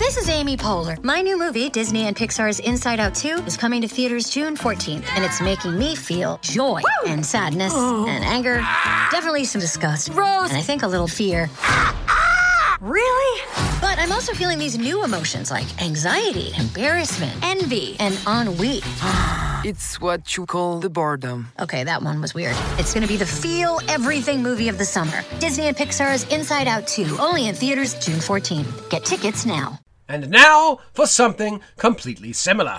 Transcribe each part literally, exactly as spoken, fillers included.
This is Amy Poehler. My new movie, Disney and Pixar's Inside Out two, is coming to theaters June fourteenth, and it's making me feel joy Woo! and sadness oh. and anger, definitely some disgust, Rose, and I think a little fear. Really? But I'm also feeling these new emotions like anxiety, embarrassment, envy, and ennui. It's what you call the boredom. Okay, that one was weird. It's gonna be the feel everything movie of the summer. Disney and Pixar's Inside Out two, only in theaters June fourteenth. Get tickets now. And now for something completely similar.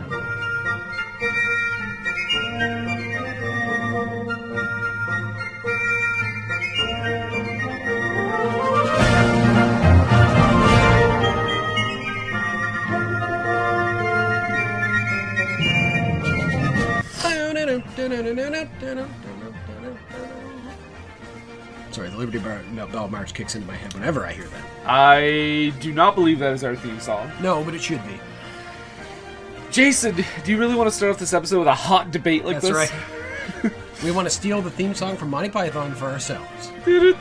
Sorry, the Liberty Bell March kicks into my head whenever I hear that. I do not believe that is our theme song. No, but it should be. Jason, do you really want to start off this episode with a hot debate like That's this? That's right. We want to steal the theme song from Monty Python for ourselves. I don't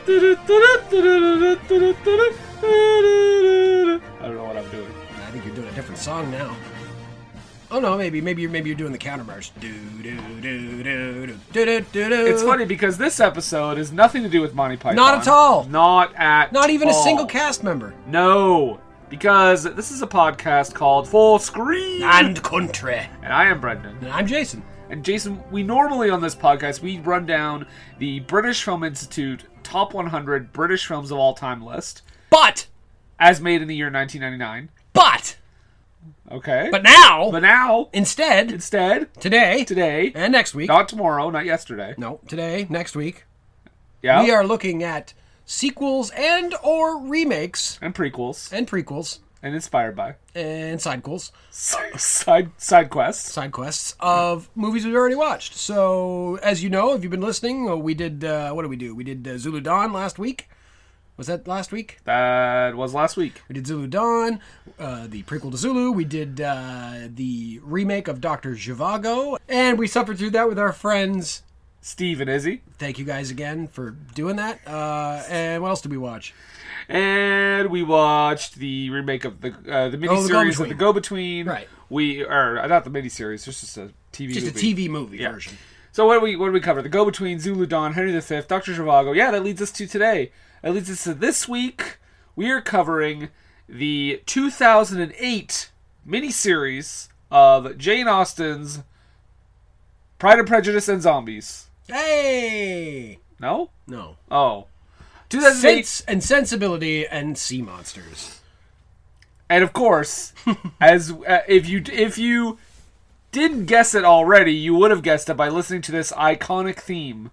know what I'm doing. I think you're doing a different song now. Oh no, maybe maybe you're maybe you're doing the counter march. Do do do do do do do do. It's funny because this episode has nothing to do with Monty Python. Not at all. Not at Not even all. a single cast member. No, because this is a podcast called Full Screen and Country. And I am Brendan. And I'm Jason. And Jason, we normally on this podcast we run down the British Film Institute top one hundred British films of all time list, but as made in the year nineteen ninety-nine. But. Okay. But now, but now, instead, instead, today, today, and next week, not tomorrow, not yesterday. No, today, next week. Yeah. We are looking at sequels and or remakes and prequels and prequels and inspired by and sidequels, side side quests, side quests of movies we've already watched. So, as you know, if you've been listening, we did uh, what did we do? We did uh, Zulu Dawn last week. Was that last week? That was last week. We did Zulu Dawn, uh, the prequel to Zulu. We did uh, the remake of Doctor Zhivago. And we suffered through that with our friends Steve and Izzy. Thank you guys again for doing that. Uh, and what else did we watch? And we watched the remake of the uh, the miniseries oh, of The Go-Between. Right. We or not the miniseries, just, just a T V just movie. Just a T V movie yeah. version. So what do we what do we cover? The Go-Between, Zulu Dawn, Henry the Fifth, Doctor Zhivago. Yeah, that leads us to today. That leads us to this week. We are covering the two thousand eight miniseries of Jane Austen's Pride and Prejudice and Zombies. Hey! No? No. Oh. two thousand eight Sense and Sensibility and Sea Monsters. And of course, as uh, if you if you didn't guess it already, you would have guessed it by listening to this iconic theme.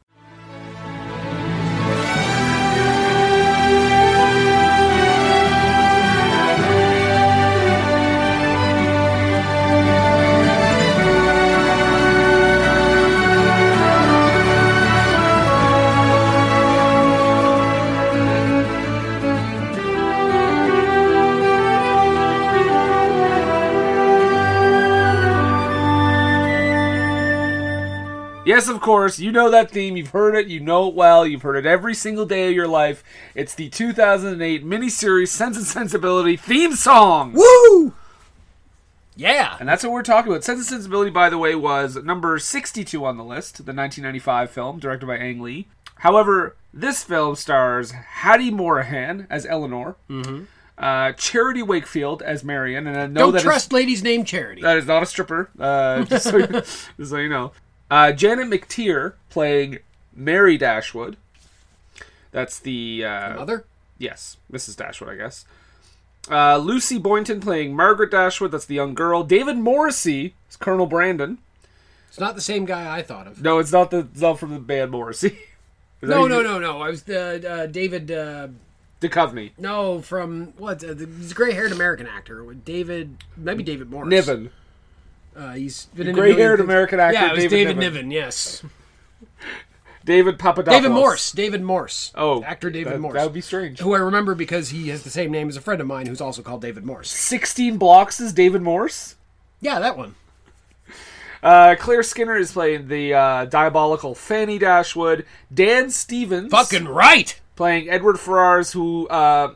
Yes, of course, you know that theme, you've heard it, you know it well, you've heard it every single day of your life. It's the two thousand eight miniseries Sense and Sensibility theme song! Woo! Yeah! And that's what we're talking about. Sense and Sensibility, by the way, was number sixty-two on the list, the nineteen ninety-five film, directed by Ang Lee. However, this film stars Hattie Morahan as Eleanor, mm-hmm. uh, Charity Wakefield as Marion, and I know Don't that trust is, ladies named Charity. That is not a stripper, uh, just, so you, just so you know. Uh, Janet McTeer playing Mary Dashwood. That's the... Uh, the mother? Yes, Missus Dashwood, I guess. Uh, Lucy Boynton playing Margaret Dashwood. That's the young girl. David Morrissey is Colonel Brandon. It's not the same guy I thought of. No, it's not the it's not from the band Morrissey. no, no, no, no. I was uh, uh, David... Uh, Duchovny. No, from... What? Uh, the, he's a gray-haired American actor. David... Maybe David Morris. Niven. Uh, he's been in gray-haired American actor. Yeah, it was David, David Niven. Niven. Yes. David Papadopoulos. David Morse. David Morse. Oh, actor David that, Morse. That would be strange. Who I remember because he has the same name as a friend of mine who's also called David Morse. Sixteen Blocks is David Morse. Yeah, that one. Uh, Claire Skinner is playing the uh, diabolical Fanny Dashwood. Dan Stevens. Fucking right. Playing Edward Ferrars, who uh,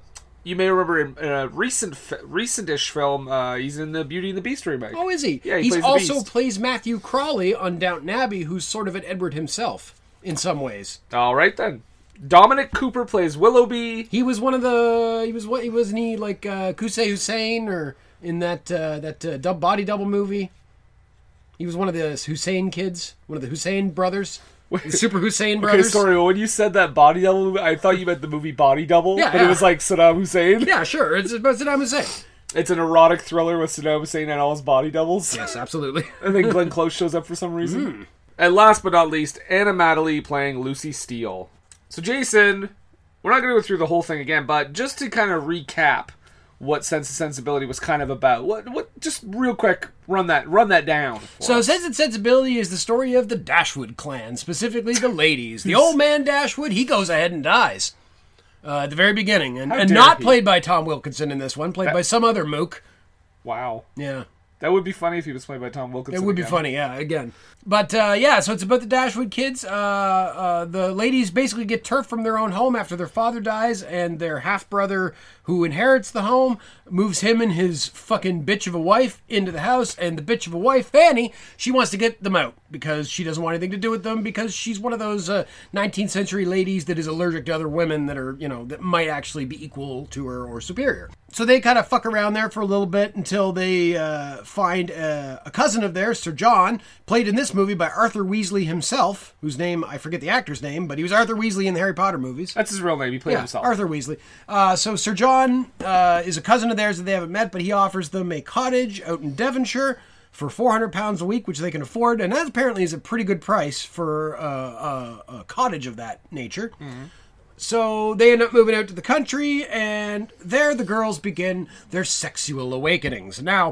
you may remember in, in a recent, recent-ish film, uh, he's in the Beauty and the Beast remake. Oh, is he? Yeah, he He's plays the also Beast. plays Matthew Crawley on Downton Abbey, who's sort of an Edward himself in some ways. All right then. Dominic Cooper plays Willoughby. He was one of the. He was what? He wasn't he like uh, Qusay Hussein or in that uh, that uh, dub, body double movie. He was one of the Hussein kids, one of the Hussein brothers, the Super Hussein Okay, brothers. sorry, when you said that Body Double movie, I thought you meant the movie Body Double, Yeah, but yeah. it was like Saddam Hussein. Yeah, sure. It's about Saddam Hussein. It's an erotic thriller with Saddam Hussein and all his body doubles. Yes, absolutely. And then Glenn Close shows up for some reason. Mm. And last but not least, Anna Madeley playing Lucy Steele. So Jason, we're not going to go through the whole thing again, but just to kind of recap what Sense and Sensibility was kind of about. What? What? Just real quick, run that, run that down. for So, us. Sense and Sensibility is the story of the Dashwood clan, specifically the ladies. The old man Dashwood, he goes ahead and dies uh, at the very beginning, and, How and dare not he. played by Tom Wilkinson in this one, played by some other mook. Wow, Yeah. that would be funny if he was played by Tom Wilkinson. It would be again. funny, yeah, again. But, uh, yeah, so it's about the Dashwood kids. Uh, uh, the ladies basically get turfed from their own home after their father dies, and their half-brother, who inherits the home, moves him and his fucking bitch of a wife into the house, and the bitch of a wife, Fanny, she wants to get them out, because she doesn't want anything to do with them, because she's one of those uh, nineteenth century ladies that is allergic to other women that are, you know, that might actually be equal to her or superior. So they kind of fuck around there for a little bit until they uh, find uh, a cousin of theirs, Sir John, played in this movie by Arthur Weasley himself, whose name, I forget the actor's name, but he was Arthur Weasley in the Harry Potter movies. That's his real name. He played Yeah, himself. Arthur Weasley. Uh, so Sir John uh, is a cousin of theirs that they haven't met, but he offers them a cottage out in Devonshire for four hundred pounds a week, which they can afford, and that apparently is a pretty good price for uh, a, a cottage of that nature. So they end up moving out to the country, and there the girls begin their sexual awakenings. Now,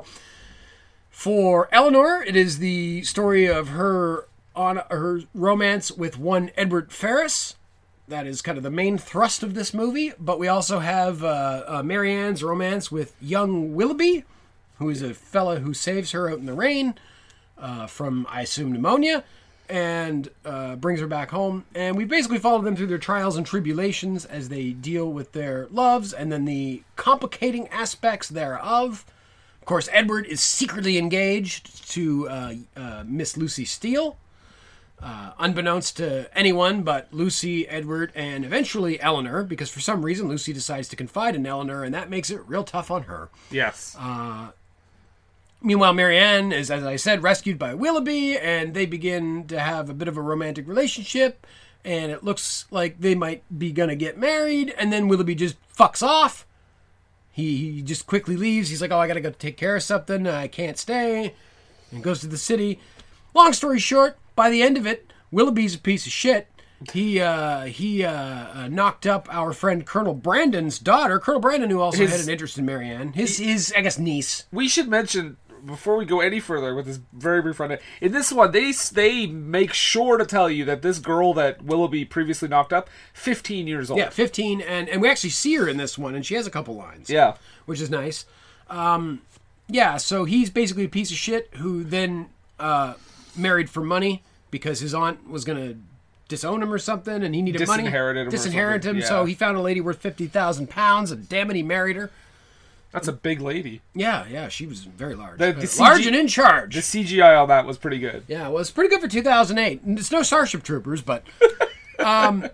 for Eleanor, it is the story of her on her romance with one Edward Ferrars. That is kind of the main thrust of this movie. But we also have uh, uh, Marianne's romance with young Willoughby, who is a fella who saves her out in the rain uh, from, I assume, pneumonia, and uh, brings her back home. And we basically follow them through their trials and tribulations as they deal with their loves and then the complicating aspects thereof. Of course, Edward is secretly engaged to uh, uh, Miss Lucy Steele, uh, unbeknownst to anyone but Lucy, Edward, and eventually Eleanor, because for some reason Lucy decides to confide in Eleanor, and that makes it real tough on her. Yes. Meanwhile, Marianne is, as I said, rescued by Willoughby, and they begin to have a bit of a romantic relationship, and it looks like they might be going to get married, and then Willoughby just fucks off. He, he just quickly leaves. He's like, oh, I got to go take care of something. I can't stay. And goes to the city. Long story short, by the end of it, Willoughby's a piece of shit. He uh, he uh, uh, knocked up our friend Colonel Brandon's daughter. Colonel Brandon, who also His- had an interest in Marianne. His, his I guess, niece. We should mention, before we go any further with this very brief rundown, in this one, they they make sure to tell you that this girl that Willoughby previously knocked up, fifteen years old. Yeah, fifteen, and, and we actually see her in this one, and she has a couple lines. Yeah. Which is nice. Um, yeah, so he's basically a piece of shit who then uh, married for money because his aunt was going to disown him or something, and he needed money. Disinherited him or Disinherit something, him, yeah. so he found a lady worth fifty thousand pounds, and damn it, he married her. That's a big lady. Yeah, yeah, she was very large. The- Uh, the large C G and in charge. The C G I on that was pretty good. Yeah, well, it's pretty good for two thousand eight. And it's no Starship Troopers, but... Um,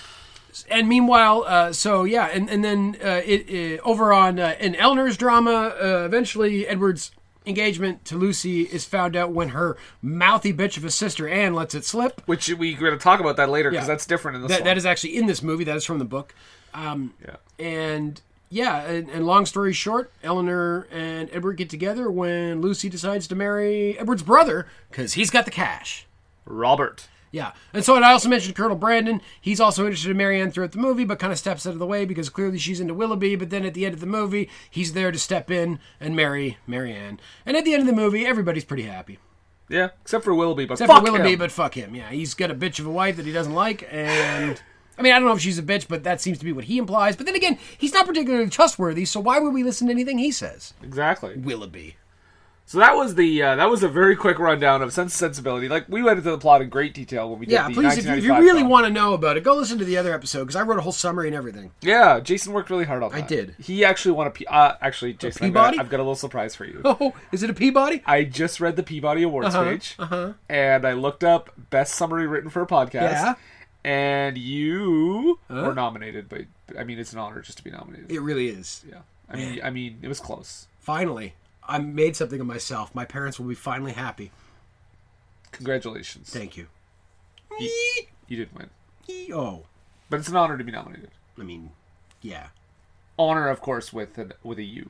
and meanwhile, uh, so yeah, and, and then uh, it, it over on uh, in Eleanor's drama, uh, eventually Edward's engagement to Lucy is found out when her mouthy bitch of a sister Anne lets it slip. Which we're going to talk about that later because Yeah. that's different in this That, one. that is actually in this movie. That is from the book. Um, yeah. And yeah, and, and long story short, Eleanor and Edward get together when Lucy decides to marry Edward's brother because he's got the cash. Robert. Yeah, and so and I also mentioned Colonel Brandon. He's also interested in Marianne throughout the movie, but kind of steps out of the way because clearly she's into Willoughby. But then at the end of the movie, he's there to step in and marry Marianne. And at the end of the movie, everybody's pretty happy. Yeah, except for Willoughby, but Except fuck for Willoughby, him. but fuck him. Yeah, he's got a bitch of a wife that he doesn't like, and... I mean, I don't know if she's a bitch, but that seems to be what he implies. But then again, he's not particularly trustworthy, so why would we listen to anything he says? Exactly. Willoughby. So that was the uh, that was a very quick rundown of Sense and Sensibility. Like, we went into the plot in great detail when we did Yeah, the please, if you, if you nineteen ninety-five really film. want to know about it, go listen to the other episode, because I wrote a whole summary and everything. Yeah, Jason worked really hard on that. I did. He actually won a P... Uh, actually, Jason, I've Peabody? got, I've got a little surprise for you. Oh, is it a Peabody? I just read the Peabody Awards Uh-huh, page, uh-huh. and I looked up best summary written for a podcast. Yeah. And you Huh? were nominated, but I mean, it's an honor just to be nominated. It really is. Yeah, I mean, I mean, it was close. Finally, I made something of myself. My parents will be finally happy. Congratulations. Thank you. You, you did win, Oh, but it's an honor to be nominated. I mean, yeah. Honor, of course, with an, with a U.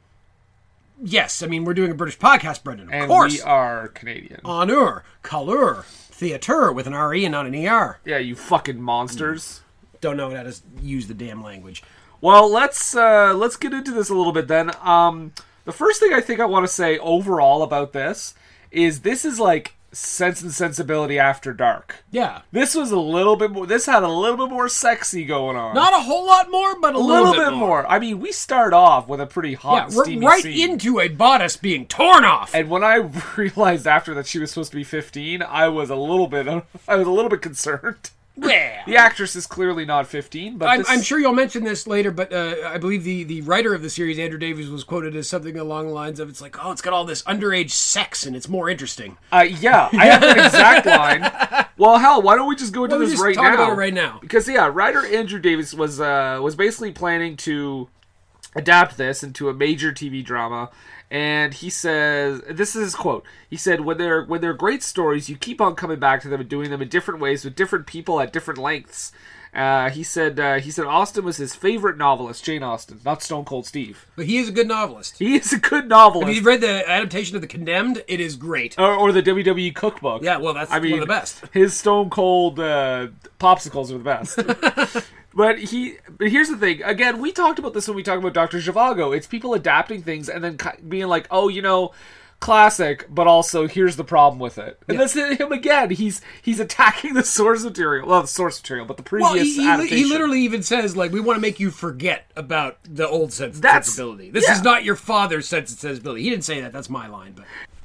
Yes, I mean, we're doing a British podcast, Brendan, of And course. we are Canadian. Honneur, couleur, theatre with an R E and not an E R. Yeah, you fucking monsters. Don't know how to use the damn language. Well, let's uh, let's get into this a little bit then. Um, the first thing I think I want to say overall about this is this is like Sense and Sensibility After Dark. Yeah. This was a little bit more. This had a little bit more sexy going on. Not a whole lot more, but a, a little, little, bit more. I mean, we start off with a pretty Yeah, hot, we're steamy right scene. into a bodice being torn off. And when I realized after that she was supposed to be fifteen, I was a little bit, I was a little bit concerned. Yeah. The actress is clearly not fifteen, but I'm, this... I'm sure you'll mention this later, but uh, I believe the, the writer of the series, Andrew Davies, was quoted as something along the lines of, it's like, oh, it's got all this underage sex and it's more interesting. Uh, yeah, I have an exact line. Well, hell, why don't we just go into Why don't we this just right talk now? about it right now? Because, yeah, writer Andrew Davies was uh, was basically planning to adapt this into a major T V drama. And he says, this is his quote. He said, when they're, when they're great stories, you keep on coming back to them and doing them in different ways with different people at different lengths. Uh, he said uh, he said Austen was his favorite novelist, Jane Austen, not Stone Cold Steve. But he is a good novelist. He is a good novelist. Have you read the adaptation of The Condemned? It is great. Or, or the W W E cookbook. Yeah, well, that's I mean, one of the best. His Stone Cold uh, popsicles are the best. But he, but here's the thing. Again, we talked about this when we talked about Doctor Zhivago. It's people adapting things and then ki- being like, oh, you know, classic, but also here's the problem with it. And Yeah. that's him again. He's he's attacking the source material. Well, the source material, but the previous Well, he, he, adaptation. he literally even says, like, we want to make you forget about the old sense and That's- sensibility. This yeah. is not your father's sense and sensibility. He didn't say that. That's my line. But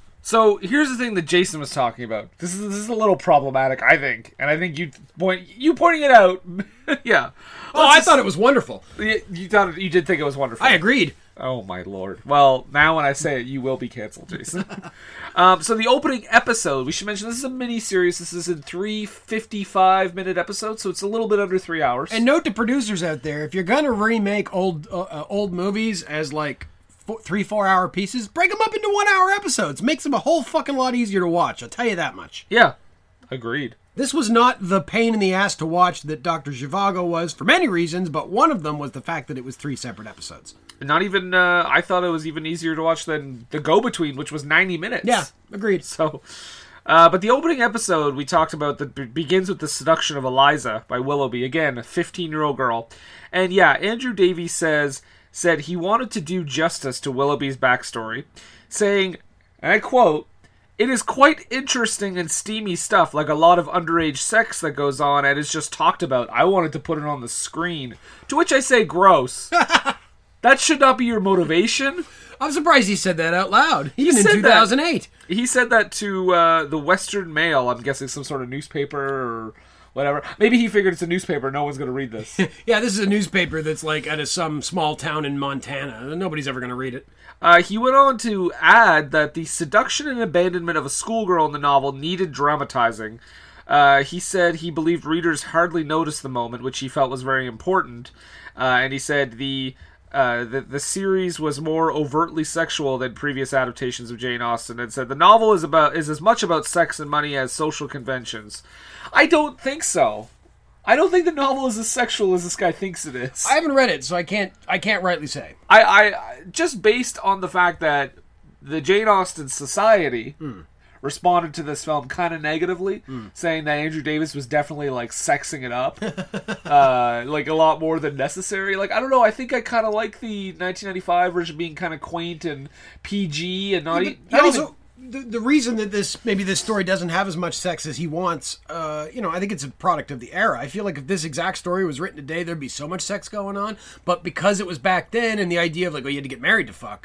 So here's the thing that Jason was talking about. This is this is a little problematic, I think, and I think you point you pointing it out. Yeah. Oh, I thought it was wonderful. You, you thought it, you did think it was wonderful. I agreed. Oh my lord. Well, now when I say it, you will be canceled, Jason. um, so the opening episode, we should mention this is a mini series. This is in three fifty-five minute episodes, so it's a little bit under three hours. And note to producers out there, if you're going to remake old uh, uh, old movies as, like, four, three, four hour pieces, break them up into one hour episodes. Makes them a whole fucking lot easier to watch. I'll tell you that much. Yeah, agreed. This was not the pain in the ass to watch that Doctor Zhivago was, for many reasons, but one of them was the fact that it was three separate episodes. Not even. Uh, I thought it was even easier to watch than The Go-Between, which was ninety minutes. Yeah, agreed. So, uh, but the opening episode we talked about that be- begins with the seduction of Eliza by Willoughby. Again, a fifteen-year-old girl, and yeah, Andrew Davies says said he wanted to do justice to Willoughby's backstory, saying, and I quote, "It is quite interesting and steamy stuff, like a lot of underage sex that goes on and is just talked about. I wanted to put it on the screen." To which I say, gross. That should not be your motivation. I'm surprised he said that out loud. Even in said two thousand eight. That. He said that to uh, the Western Mail. I'm guessing some sort of newspaper or whatever. Maybe he figured it's a newspaper. No one's going to read this. Yeah, this is a newspaper that's like at a, some small town in Montana. Nobody's ever going to read it. Uh, he went on to add that the seduction and abandonment of a schoolgirl in the novel needed dramatizing. Uh, he said he believed readers hardly noticed the moment, which he felt was very important. Uh, and he said the... Uh, the, the series was more overtly sexual than previous adaptations of Jane Austen, and said the novel is about is as much about sex and money as social conventions. I don't think so. I don't think the novel is as sexual as this guy thinks it is. I haven't read it, so I can't I can't rightly say. I, I just based on the fact that the Jane Austen Society mm. responded to this film kind of negatively, mm. saying that Andrew Davis was definitely like sexing it up, uh, like a lot more than necessary. Like I don't know, I think I kind of like the nineteen ninety-five version being kind of quaint and P G and not, Yeah, e- but not also, even. The, the reason that this maybe this story doesn't have as much sex as he wants, uh, you know, I think it's a product of the era. I feel like if this exact story was written today, there'd be so much sex going on. But because it was back then, and the idea of like, oh, you had to get married to fuck,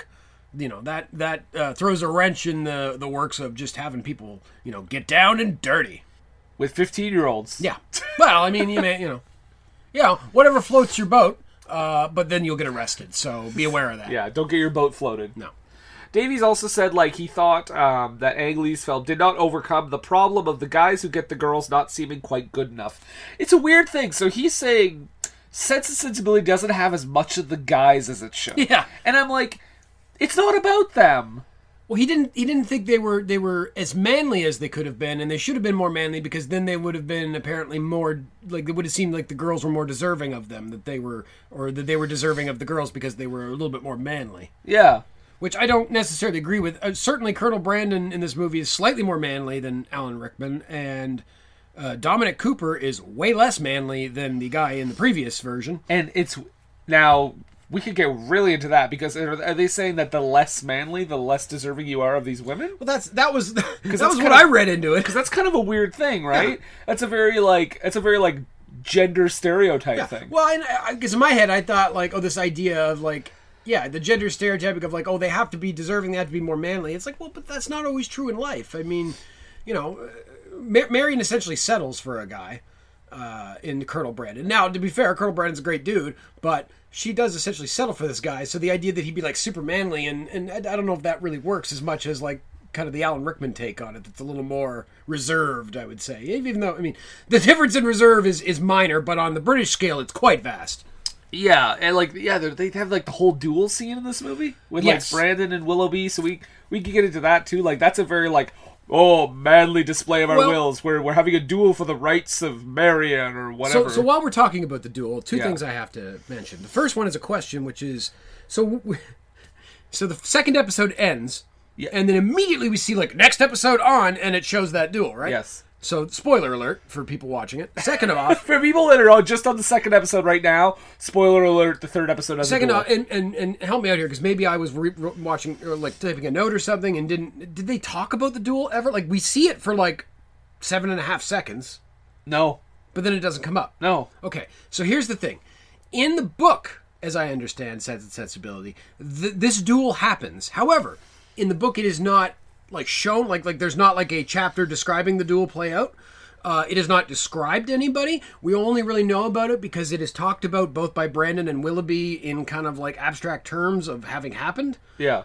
You know, that that uh, throws a wrench in the, the works of just having people, you know, get down and dirty. With fifteen-year-olds. Yeah. Well, I mean, you may, you know, you know, whatever floats your boat, uh, but then you'll get arrested, so be aware of that. Yeah, don't get your boat floated. No. Davies also said, like, he thought um, that Ang Lee's film did not overcome the problem of the guys who get the girls not seeming quite good enough. It's a weird thing. So he's saying Sense and Sensibility doesn't have as much of the guys as it should. Yeah. And I'm like, it's not about them. Well, he didn't. He didn't think they were they were as manly as they could have been, and they should have been more manly because then they would have been apparently more like it would have seemed like the girls were more deserving of them, that they were or that they were deserving of the girls because they were a little bit more manly. Yeah. Which I don't necessarily agree with. Uh, certainly, Colonel Brandon in this movie is slightly more manly than Alan Rickman, and uh, Dominic Cooper is way less manly than the guy in the previous version. And it's now we could get really into that because are, are they saying that the less manly, the less deserving you are of these women? Well, that's that was that was that's what kind I of- read into it. Because that's kind of a weird thing, right? Yeah. That's a very like that's a very like gender stereotype Yeah. thing. Well, because in my head I thought like, oh, this idea of like. Yeah, the gender stereotypic of like, oh, they have to be deserving, they have to be more manly. It's like, well, but that's not always true in life. I mean, you know, Mar- Marion essentially settles for a guy uh, in Colonel Brandon. Now, to be fair, Colonel Brandon's a great dude, but she does essentially settle for this guy. So the idea that he'd be like super manly, and, and I I don't know if that really works as much as like kind of the Alan Rickman take on it. That's a little more reserved, I would say. Even though, I mean, the difference in reserve is, is minor, but on the British scale, it's quite vast. Yeah, and like yeah, they have like the whole duel scene in this movie with Yes. like Brandon and Willoughby. So we we can get into that too. Like that's a very like oh manly display of our Well- wills. We're we're having a duel for the rights of Marianne or whatever. So, so while we're talking about the duel, two Yeah. things I have to mention. The first one is a question, which is so. We, so the second episode ends, Yeah. and then immediately we see like next episode on, and it shows that duel, right? Yes. So spoiler alert for people watching it. Second off, For people that are on- just on the second episode right now, spoiler alert: the third episode has second a duel. off, and, and and help me out here because maybe I was re- re- watching or like typing a note or something and didn't. Did they talk about the duel ever? Like we see it for like seven and a half seconds, No, but then it doesn't come up. no. Okay, so here's the thing. In the book, as I understand Sense and Sensibility, th- this duel happens. However, in the book it is not like shown, like like there's not like a chapter describing the duel play out. Uh, it is not described to anybody. We only really know about it because it is talked about both by Brandon and Willoughby in kind of like abstract terms of having happened. Yeah.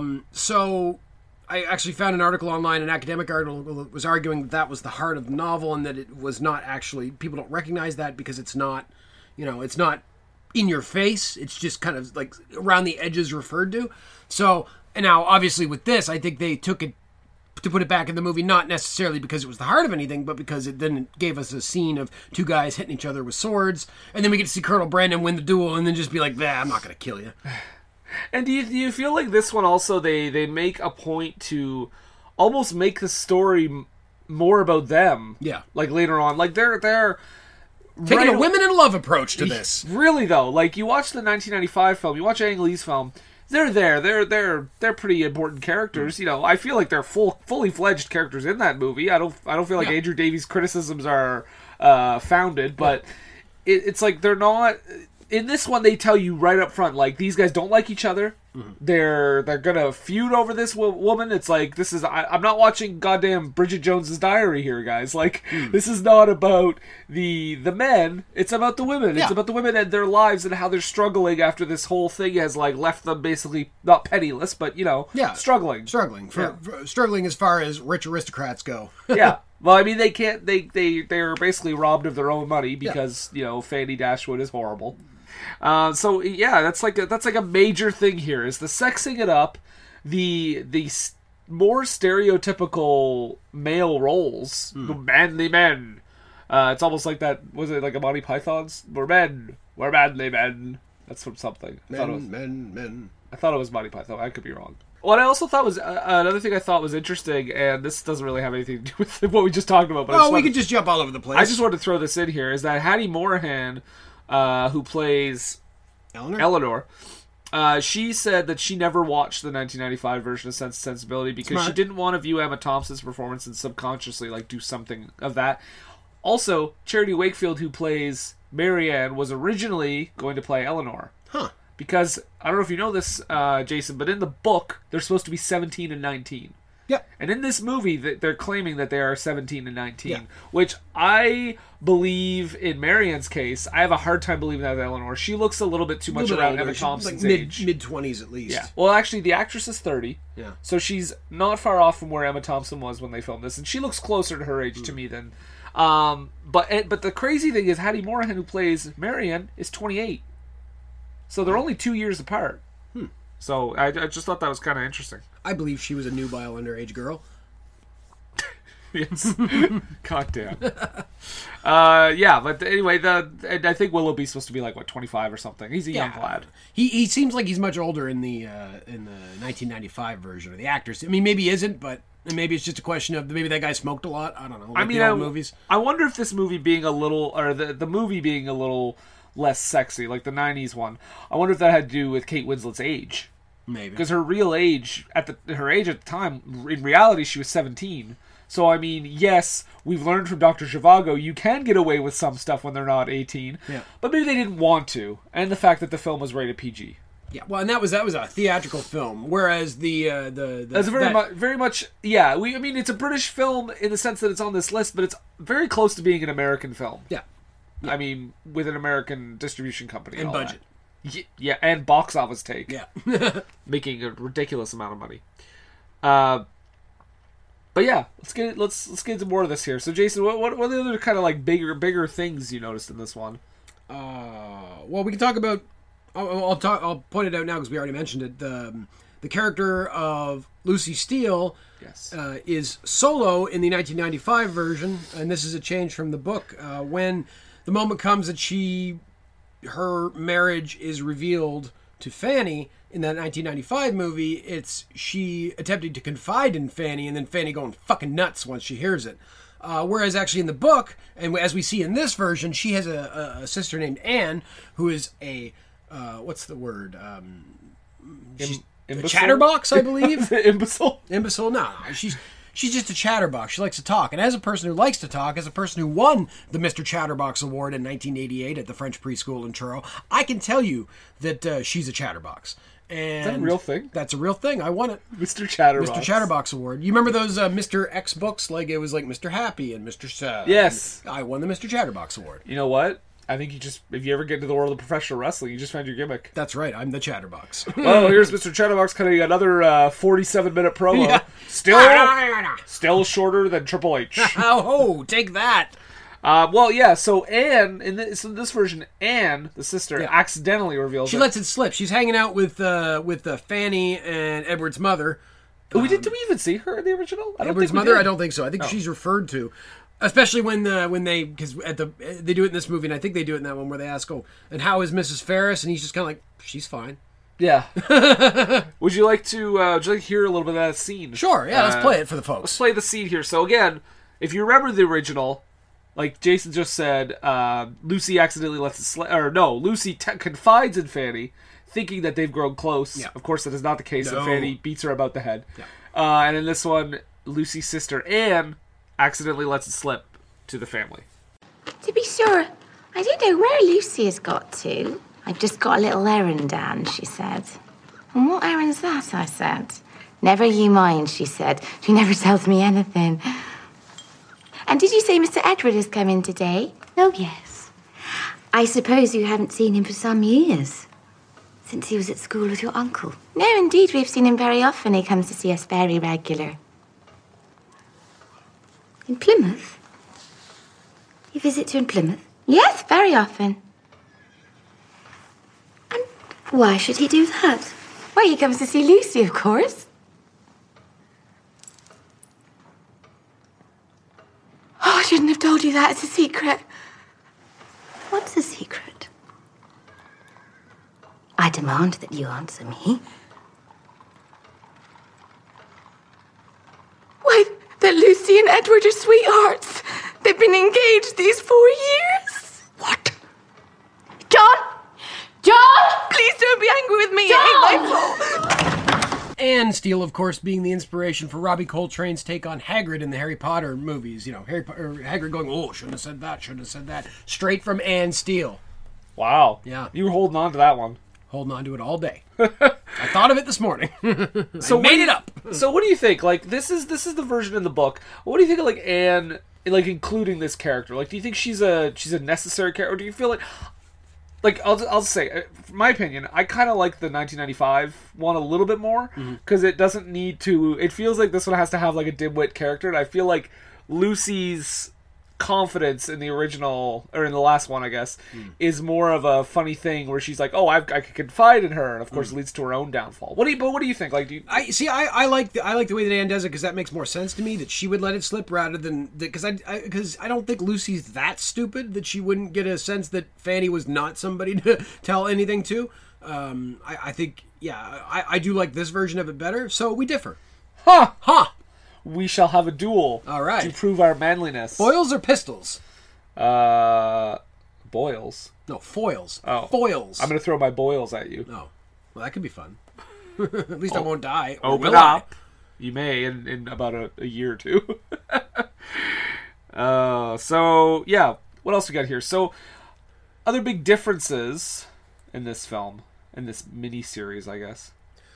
So I actually found an article online, an academic article that was arguing that that was the heart of the novel and that it was not actually, people don't recognize that because it's not, you know, it's not in your face. It's just kind of like around the edges referred to. So, and now obviously with this, I think they took it to put it back in the movie, not necessarily because it was the heart of anything, but because it then gave us a scene of two guys hitting each other with swords. And then we get to see Colonel Brandon win the duel and then just be like, nah, I'm not going to kill you. And do you, do you feel like this one also they, they make a point to almost make the story m- more about them? Yeah. Like later on, like they're they're Taking right- a women in love approach to this. Really though, like you watch the nineteen ninety-five film, you watch Ang Lee's film. They're there. They're they're they're pretty important characters. You know, I feel like they're full fully fledged characters in that movie. I don't I don't feel like Yeah. Andrew Davies' criticisms are uh, founded, but it, it's like they're not. In this one, they tell you right up front, like these guys don't like each other. Mm-hmm. They're they're gonna feud over this wo- woman. It's like this is I, I'm not watching goddamn Bridget Jones's Diary here, guys. Like Hmm. this is not about the the men. It's about the women. It's Yeah. about the women and their lives and how they're struggling after this whole thing has like left them basically not penniless, but you know, Yeah. struggling. Struggling. For, Yeah. for- struggling as far as rich aristocrats go. Yeah. Well, I mean, they can't. They they they're basically robbed of their own money because you know Fanny Dashwood is horrible. Uh, so yeah, that's like a, that's like a major thing here is the sexing it up, the the s- more stereotypical male roles, the manly men. Uh, it's almost like that. Was it like a Monty Python's? We're men. We're manly men. That's from something. I thought it was. Men, men, men. I thought it was Monty Python. I could be wrong. What I also thought was uh, another thing I thought was interesting, and this doesn't really have anything to do with what we just talked about. But I Oh, just we wanted- could just jump all over the place. I just wanted to throw this in here, is that Hattie Morahan, uh, who plays Eleanor? Eleanor, uh, she said that she never watched the nineteen ninety-five version of Sense and Sensibility because Smart. she didn't want to view Emma Thompson's performance and subconsciously like do something of that. Also, Charity Wakefield, who plays Marianne, was originally going to play Eleanor. Huh. because I don't know if you know this, uh, Jason, but in the book they're supposed to be seventeen and nineteen. Yep. And in this movie, they're claiming that they are seventeen and nineteen, Yeah. which I believe, in Marianne's case, I have a hard time believing that with Eleanor. She looks a little bit too much around Emma Thompson's like age. Mid mid twenties at least. Yeah. Well, actually, the actress is thirty. Yeah. So she's not far off from where Emma Thompson was when they filmed this, and she looks closer to her age mm. to me than. Um, but and, but the crazy thing is, Hattie Morahan, who plays Marianne, is twenty-eight. So they're only two years apart. Hmm. So I, I just thought that was kind of interesting. I believe she was a nubile underage girl. Yes. God damn. Uh, yeah, but anyway, the and I think Willoughby's supposed to be like what twenty-five or something. He's a young Yeah. lad. He he seems like he's much older in the uh, in the nineteen ninety-five version of the actors. I mean, maybe he isn't, but maybe it's just a question of maybe that guy smoked a lot. I don't know. Like I mean, the old I, movies. I wonder if this movie being a little, or the the movie being a little less sexy, like the nineties one. I wonder if that had to do with Kate Winslet's age, Maybe because her real age at the her age at the time, in reality, she was seventeen. So, I mean, yes, we've learned from Doctor Zhivago you can get away with some stuff when they're not eighteen. Yeah. But maybe they didn't want to. And the fact that the film was rated P G. Yeah, well, and that was that was a theatrical film, whereas the uh, the, the That's very that, much, very much, yeah. We, I mean, it's a British film in the sense that it's on this list, but it's very close to being an American film. yeah, yeah. I mean, with an American distribution company And all budget. that. Y- Yeah, and box office take. Yeah. Making a ridiculous amount of money. Uh, but yeah, let's get let's let's get into more of this here. So, Jason, what what, what are the other kind of like bigger bigger things you noticed in this one? Uh, well, we can talk about. I'll, I'll talk. I'll point it out now because we already mentioned it. The um, the character of Lucy Steele Yes. uh, is solo in the nineteen ninety-five version, and this is a change from the book. Uh, when the moment comes that she, her marriage is revealed to Fanny in that nineteen ninety-five movie, it's she attempting to confide in Fanny, and then Fanny going fucking nuts once she hears it. Uh, whereas actually in the book, and as we see in this version, she has a, a, a sister named Anne, who is a uh, what's the word? Um, she's Im- a chatterbox, I believe. Imbecile. Imbecile? No, she's she's just a chatterbox. She likes to talk, and as a person who likes to talk, as a person who won the Mister Chatterbox Award in nineteen eighty-eight at the French preschool in Truro, I can tell you that uh, she's a chatterbox. And Is that a real thing? That's a real thing. I won it. Mister Chatterbox. Mister Chatterbox Award. You remember those uh, Mister X books? Like it was like Mister Happy and Mister Sad. Yes. I won the Mister Chatterbox Award. You know what? I think you just, if you ever get into the world of professional wrestling, you just found your gimmick. That's right. I'm the Chatterbox. Well, here's Mister Chatterbox cutting another uh, forty-seven minute promo. Yeah. Still, still shorter than Triple H. Oh, take that. Uh, well, yeah, so Anne, in this, in this version, Anne, the sister, Yeah. accidentally reveals She that- lets it slip. She's hanging out with uh, with uh, Fanny and Edward's mother. Oh, we did, did we even see her in the original? I don't Edward's think we mother? did. I don't think so. I think Oh. she's referred to, especially when the when they because at the they do it in this movie, and I think they do it in that one where they ask, "Oh, and how is Missus Ferris?" And he's just kind of like, "She's fine." Yeah. Would you like to uh, would you like to hear a little bit of that scene? Sure. Yeah, let's Uh, play it for the Let's folks. play the scene here. So again, if you remember the original, like Jason just said, uh, Lucy accidentally lets it slip. Or no, Lucy t- confides in Fanny, thinking that they've grown close. Yeah. Of course, that is not the case, No. and Fanny beats her about the head. Yeah. Uh, and in this one, Lucy's sister Anne accidentally lets it slip to the family. To be sure, I don't know where Lucy has got to. I've just got a little errand, Anne, she said. And what errand's that, I said. Never you mind, she said. She never tells me anything. And did you say Mister Edward has come in today? Oh, yes. I suppose you haven't seen him for some years. Since he was at school with your uncle? No, indeed, we've seen him very often. He comes to see us very regular. In Plymouth? You visit her in Plymouth? Yes, very often. And why should he do that? Well, he comes to see Lucy, of course. Oh, I shouldn't have told you that. It's a secret. What's a secret? I demand that you answer me. Why, that Lucy and Edward are sweethearts. They've been engaged these four years. What? John! John! Please don't be angry with me. John! It ain't my fault. Anne Steele, of course, being the inspiration for Robbie Coltrane's take on Hagrid in the Harry Potter movies. You know, Harry po- or Hagrid going, "Oh, shouldn't have said that. Shouldn't have said that." Straight from Anne Steele. Wow. Yeah. You were holding on to that one. Holding on to it all day. I thought of it this morning. So I made what- it up. So what do you think? Like this is this is the version in the book. What do you think of like Anne, like including this character? Like, do you think she's a she's a necessary character, or do you feel like like I'll I'll say, uh, from my opinion, I kind of like the nineteen ninety-five one a little bit more because it doesn't need to. It feels like this one has to have like a dimwit character, and I feel like Lucy's confidence in the original, or in the last one, I guess, mm. is more of a funny thing where she's like, "Oh, I've, I can confide in her," and of course, mm. it leads to her own downfall. What do you? But what do you think? Like, do you? I see. I, I like the I like the way that Anne does it because that makes more sense to me. That she would let it slip rather than because I because I, I don't think Lucy's that stupid that she wouldn't get a sense that Fanny was not somebody to tell anything to. Um, I, I think yeah, I, I do like this version of it better. So we differ. Huh? Huh? We shall have a duel. All right. To prove our manliness. Foils or pistols? Uh, boils. No, foils. Oh. Foils. I'm going to throw my boils at you. Oh. Well, that could be fun. At least oh. I won't die. Or Open will up. I? You may in, in about a, a year or two. uh, so, yeah. What else we got here? So, other big differences in this film, in this mini-series, I guess.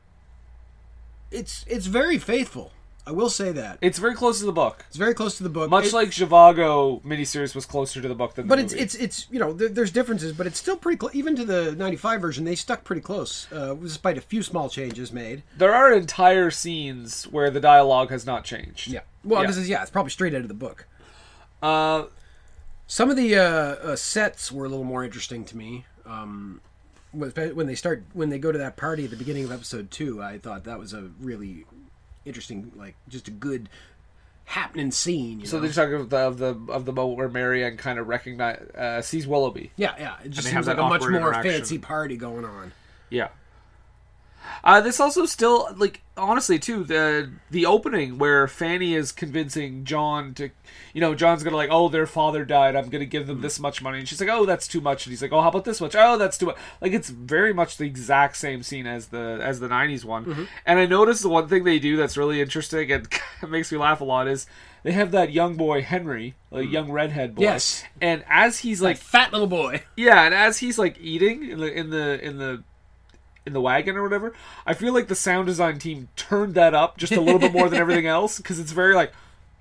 It's It's very faithful. I will say that. It's very close to the book. It's very close to the book. Much it, like Zhivago miniseries was closer to the book than the but movie. But it's, it's, it's, you know, there, there's differences, but it's still pretty close. Even to the ninety-five version, they stuck pretty close, uh, despite a few small changes made. There are entire scenes where the dialogue has not changed. Yeah. Well, yeah. this is, yeah, it's probably straight out of the book. Uh, Some of the uh, uh, sets were a little more interesting to me. Um, when they start, when they go to that party at the beginning of episode two, I thought that was a really interesting, like just a good happening scene. You so know? they're talking of the of the of the moment where Marianne kind of recognize uh, sees Willoughby. Yeah, yeah. It just they seems have like that a much awkward more interaction. fancy party going on. Yeah. Uh, this also still, like, honestly, too, the the opening where Fanny is convincing John to, you know, John's going to, like, oh, their father died, I'm going to give them this much money. And she's like, oh, that's too much. And he's like, oh, how about this much? Oh, that's too much. Like, it's very much the exact same scene as the as the nineties one. Mm-hmm. And I noticed the one thing they do that's really interesting and makes me laugh a lot is they have that young boy, Henry, like young redhead boy. Yes. And as he's, like... That fat little boy. Yeah, and as he's, like, eating in the in the... In the in the wagon or whatever, I feel like the sound design team turned that up just a little bit more than everything else, because it's very like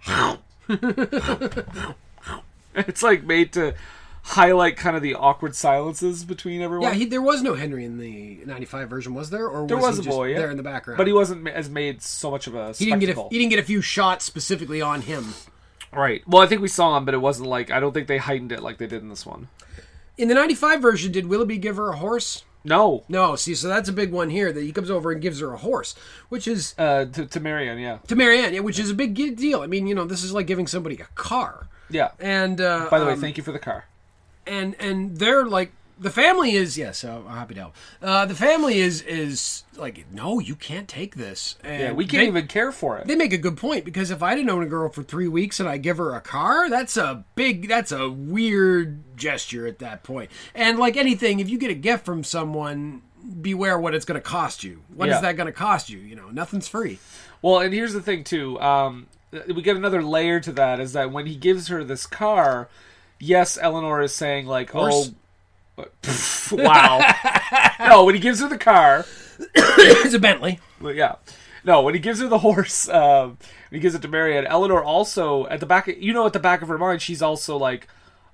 it's like made to highlight kind of the awkward silences between everyone. Yeah, he, there was no Henry in the ninety-five version, was there? Or was there was he a just boy, yeah. there in the background? But he wasn't as made so much of a he spectacle. didn't get a, he didn't get a few shots specifically on him. Right. Well, I think we saw him, but it wasn't like, I don't think they heightened it like they did in this one. In the ninety-five version, did Willoughby give her a horse? No. No, see, so that's a big one here, that he comes over and gives her a horse, which is... Uh, to, to Marianne, yeah. To Marianne, yeah, which is a big deal. I mean, you know, this is like giving somebody a car. Yeah. And, uh... By the way, um, thank you for the car. And, and they're like... The family is... Yes, I'm happy to help. Uh, the family is, is like, no, you can't take this. And Yeah, we can't they, even care for it. They make a good point, because if I didn't own a girl for three weeks and I give her a car, that's a big... That's a weird gesture at that point. And like anything, if you get a gift from someone... beware what it's going to cost you. What yeah. is that going to cost you? You know, nothing's free. Well, and here's the thing, too. Um, we get another layer to that, is that when he gives her this car, yes, Eleanor is saying, like, Horse? oh... wow. No, when he gives her the car... It's a Bentley. Well, yeah. No, when he gives her the horse, um, when he gives it to Marianne, Eleanor also, at the back... Of, you know, at the back of her mind, she's also, like...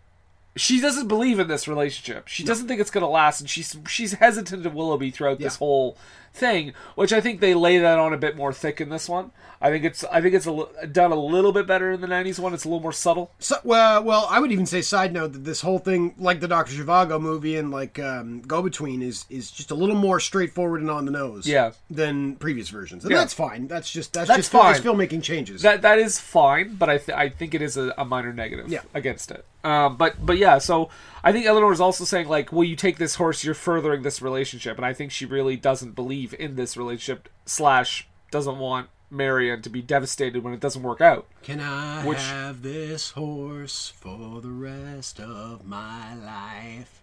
She doesn't believe in this relationship. She no. doesn't think it's going to last, and she's she's hesitant to Willoughby throughout yeah. this whole thing, which I think they lay that on a bit more thick in this one. I think it's I think it's a, done a little bit better in the nineties one. It's a little more subtle. So, well, well, I would even say, side note, that this whole thing, like the Doctor Zhivago movie and like um, Go Between, is is just a little more straightforward and on the nose, yeah. than previous versions, and yeah. that's fine. That's just that's, that's just fine. It's filmmaking changes. That that is fine, but I th- I think it is a, a minor negative yeah. against it. Um, but but yeah, so I think Eleanor is also saying, like, well, you take this horse, you're furthering this relationship, and I think she really doesn't believe in this relationship, slash doesn't want Marianne to be devastated when it doesn't work out. Can I Which, have this horse for the rest of my life?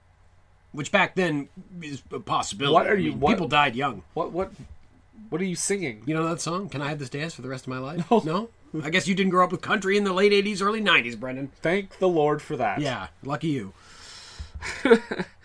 Which back then is a possibility. What are you? I mean, what, people died young. What what what are you singing? You know that song? Can I have this dance for the rest of my life? No. No? I guess you didn't grow up with country in the late eighties, early nineties, Brendan. Thank the Lord for that. Yeah, lucky you.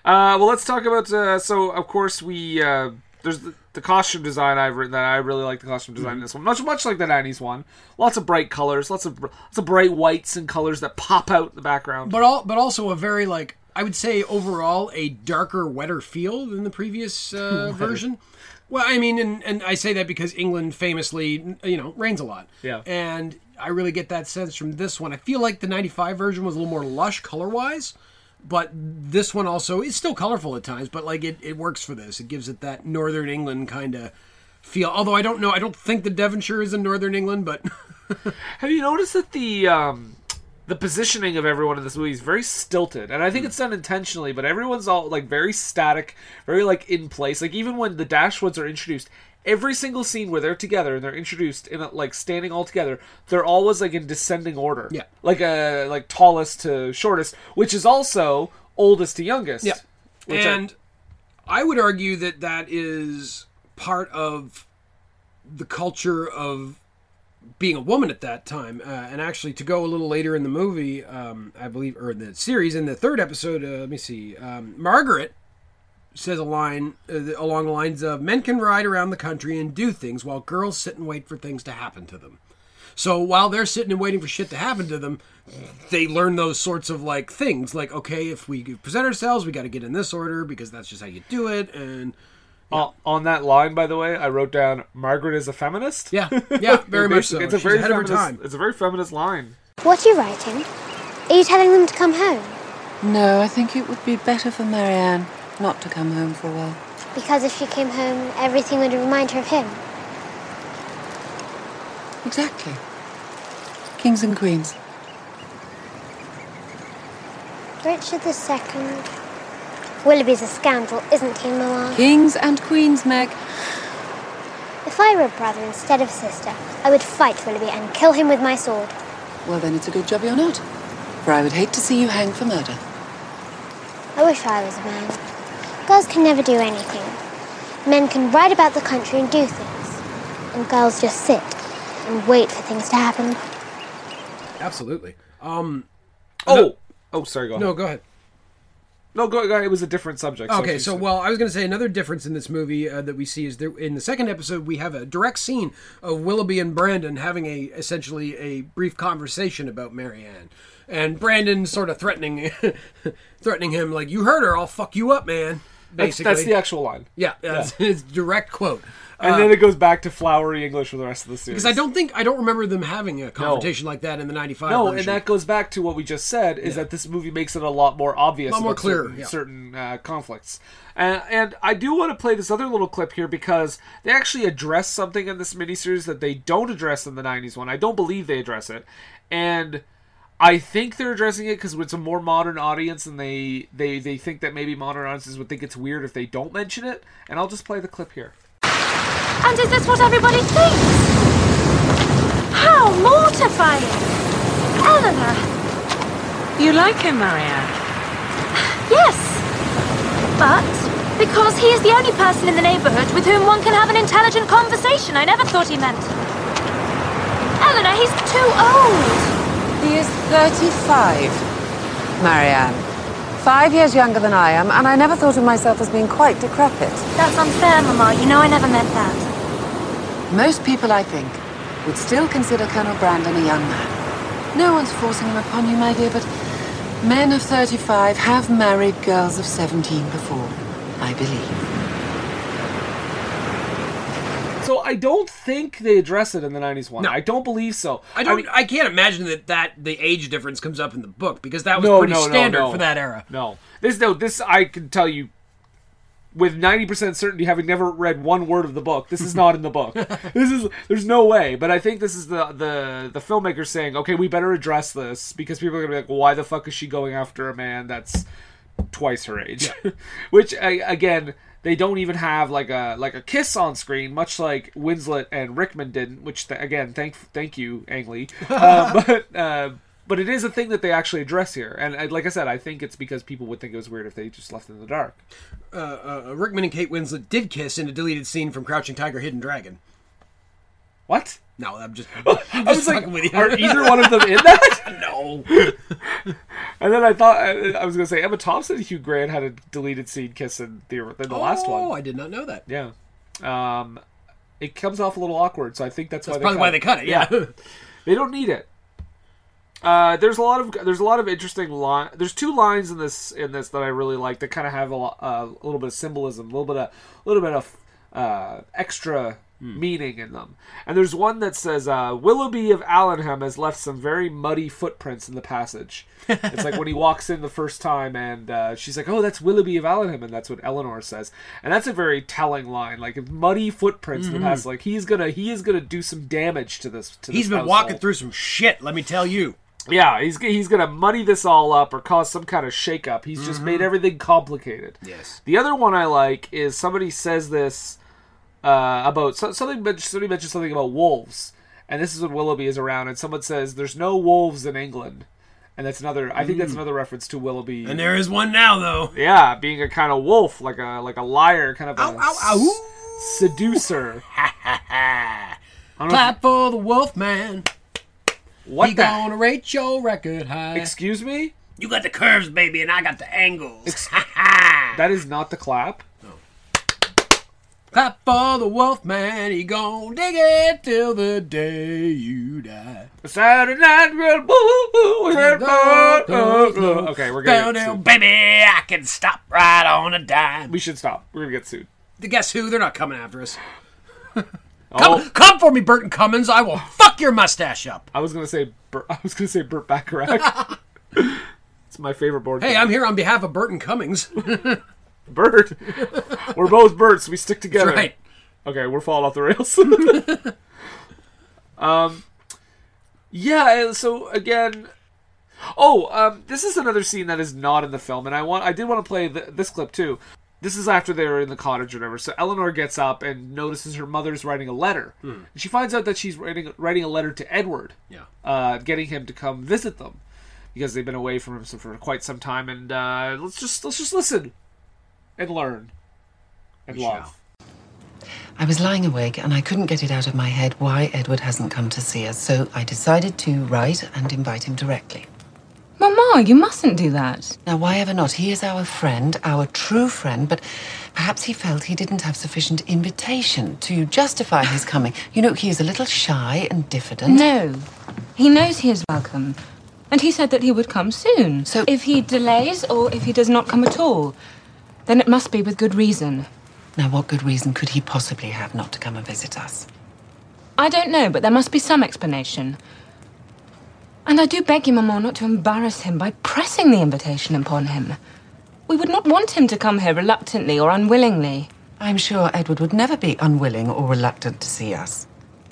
Uh, well, let's talk about. Uh, so, of course, we uh, there's the, the costume design I've written that I really like the costume design in this one, much much like the nineties one. Lots of bright colors, lots of lots of bright whites and colors that pop out in the background. But all, but also a very like I would say overall a darker, wetter feel than the previous uh, version. Well, I mean, and, and I say that because England famously, you know, rains a lot. Yeah. And I really get that sense from this one. I feel like the ninety-five version was a little more lush color-wise, but this one also is still colorful at times, but like it, it works for this. It gives it that Northern England kind of feel. Although I don't know, I don't think the Devonshire is in Northern England, but... Have you noticed that the... Um... The positioning of everyone in this movie is very stilted, and I think it's done intentionally, but everyone's all, like, very static, very, like, in place. Like, even when the Dashwoods are introduced, every single scene where they're together and they're introduced, in a, like, standing all together, they're always, like, in descending order. Yeah. Like, uh, like tallest to shortest, which is also oldest to youngest. Yeah. Which And I... I would argue that that is part of the culture of being a woman at that time, uh, and actually to go a little later in the movie, um, I believe, or in the series, in the third episode, uh, let me see, um, Margaret says a line uh, along the lines of, men can ride around the country and do things while girls sit and wait for things to happen to them. So while they're sitting and waiting for shit to happen to them, they learn those sorts of like things, like, okay, if we present ourselves, we got to get in this order because that's just how you do it, and... Yeah. Uh, on that line, by the way, I wrote down, Margaret is a feminist. Yeah, yeah, very much so. It's a She's very ahead of her feminist, time. It's a very feminist line. What are you writing? Are you telling them to come home? No, I think it would be better for Marianne not to come home for a while. Because if she came home, everything would remind her of him. Exactly. Kings and queens. Richard the Second. Willoughby's a scoundrel, isn't he, Mamma? Kings and queens, Meg. If I were a brother instead of a sister, I would fight Willoughby and kill him with my sword. Well, then it's a good job you're not. For I would hate to see you hang for murder. I wish I was a man. Girls can never do anything. Men can ride about the country and do things. And girls just sit and wait for things to happen. Absolutely. Um, Oh! no, Oh, sorry, go ahead. no, go ahead. No, go, go, it was a different subject. Okay, if so, you- well, I was going to say another difference in this movie uh, that we see is there, in the second episode, we have a direct scene of Willoughby and Brandon having a essentially a brief conversation about Marianne. And Brandon sort of threatening threatening him, like, you heard her, I'll fuck you up, man. that's, Basically. that's the actual line. Yeah, that's his direct quote. And Uh, then it goes back to flowery English for the rest of the series. Because I don't think, I don't remember them having a confrontation like that in the ninety-five No, version. and that goes back to what we just said, is Yeah. that this movie makes it a lot more obvious A lot more about clear, certain, yeah. certain uh, conflicts. Uh, and I do want to play this other little clip here because they actually address something in this miniseries that they don't address in the nineties one. I don't believe they address it. And I think they're addressing it because it's a more modern audience, and they, they, they think that maybe modern audiences would think it's weird if they don't mention it. And I'll just play the clip here. And is this what everybody thinks? How mortifying! Eleanor! You like him, Marianne? Yes! But because he is the only person in the neighborhood with whom one can have an intelligent conversation, I never thought he meant. Eleanor, he's too old! He is thirty-five, Marianne. Five years younger than I am, and I never thought of myself as being quite decrepit. That's unfair, Mama. You know I never meant that. Most people, I think, would still consider Colonel Brandon a young man. No one's forcing him upon you, my dear, but men of thirty-five have married girls of seventeen before, I believe. So I don't think they address it in the nineties one. No. I don't believe so. I don't. I, mean, can't imagine that, that the age difference comes up in the book because that was No, pretty no, no, standard no. for that era. No, this no, this I can tell you with ninety percent certainty, having never read one word of the book. This is not in the book. This is there's no way. But I think this is the the the filmmaker saying, okay, we better address this because people are gonna be like, well, why the fuck is she going after a man that's twice her age? Yeah. Which I, again. They don't even have like a like a kiss on screen, much like Winslet and Rickman didn't. Which th- again, thank thank you, Ang Lee. Uh, but uh, but it is a thing that they actually address here, and uh, like I said, I think it's because people would think it was weird if they just left it in the dark. Uh, uh, Rickman and Kate Winslet did kiss in a deleted scene from Crouching Tiger, Hidden Dragon. What? No, I'm just. I was like, with you. are either one of them in that? No. And then I thought I was going to say Emma Thompson and Hugh Grant had a deleted scene kiss in the in the oh, last one. Oh, I did not know that. Yeah, um, it comes off a little awkward, so I think that's, that's why probably they why they cut it. Yeah, yeah. They don't need it. Uh, there's a lot of there's a lot of interesting line. There's two lines in this in this that I really like that kind of have a, lo- uh, a little bit of symbolism, a little bit of a little bit of uh, extra meaning in them. And there's one that says, uh, Willoughby of Allenham has left some very muddy footprints in the passage. It's like when he walks in the first time and uh, she's like, oh, that's Willoughby of Allenham, and that's what Eleanor says. And that's a very telling line. Like, muddy footprints mm-hmm. in the passage. Like, he's gonna he is gonna do some damage to this to He's this been household. walking through some shit, let me tell you. Yeah, he's he's gonna muddy this all up or cause some kind of shakeup. He's just mm-hmm. made everything complicated. Yes. The other one I like is somebody says this uh, about so, something. Somebody mentioned something about wolves, and this is when Willoughby is around, and someone says, "There's no wolves in England," and that's another. I think mm. that's another reference to Willoughby. And there is one now, though. Yeah, being a kind of wolf, like a like a liar, kind of ow, a ow, ow. S- seducer. Clap for the wolf man. What he the? gonna rate your record high. Excuse me? You got the curves, baby, and I got the angles. Ex- that is not the clap. No. Clap for the wolf man. He gon' dig it till the day you die. Saturday night, boo, boo, boo, okay, we're gonna get sued. Baby, I can stop right on a dime. We should stop. We're gonna get sued. Guess who? They're not coming after us. Oh. Come, come for me, Burton Cummins. I will fuck your mustache up. I was gonna say, Burt, I was gonna say Burt Bacharach. It's my favorite board game. Hey, I'm here on behalf of Burton Cummings. Burt. We're both Burts. We stick together. That's right. Okay, we're falling off the rails. um, yeah. So again, oh, um, this is another scene that is not in the film, and I want, I did want to play the, this clip too. This is after they're in the cottage or whatever. So Eleanor gets up and notices her mother's writing a letter. Hmm. And she finds out that she's writing writing a letter to Edward, yeah, uh, getting him to come visit them because they've been away from him for quite some time. And uh, let's just let's just listen and learn and we love. Shall. I was lying awake and I couldn't get it out of my head why Edward hasn't come to see us. So I decided to write and invite him directly. Mama, you mustn't do that. Now, why ever not? He is our friend, our true friend, but perhaps he felt he didn't have sufficient invitation to justify his coming. You know, he is a little shy and diffident. No, he knows he is welcome, and he said that he would come soon. So if he delays or if he does not come at all, then it must be with good reason. Now, what good reason could he possibly have not to come and visit us? I don't know, but there must be some explanation. And I do beg you, Maman, not to embarrass him by pressing the invitation upon him. We would not want him to come here reluctantly or unwillingly. I'm sure Edward would never be unwilling or reluctant to see us.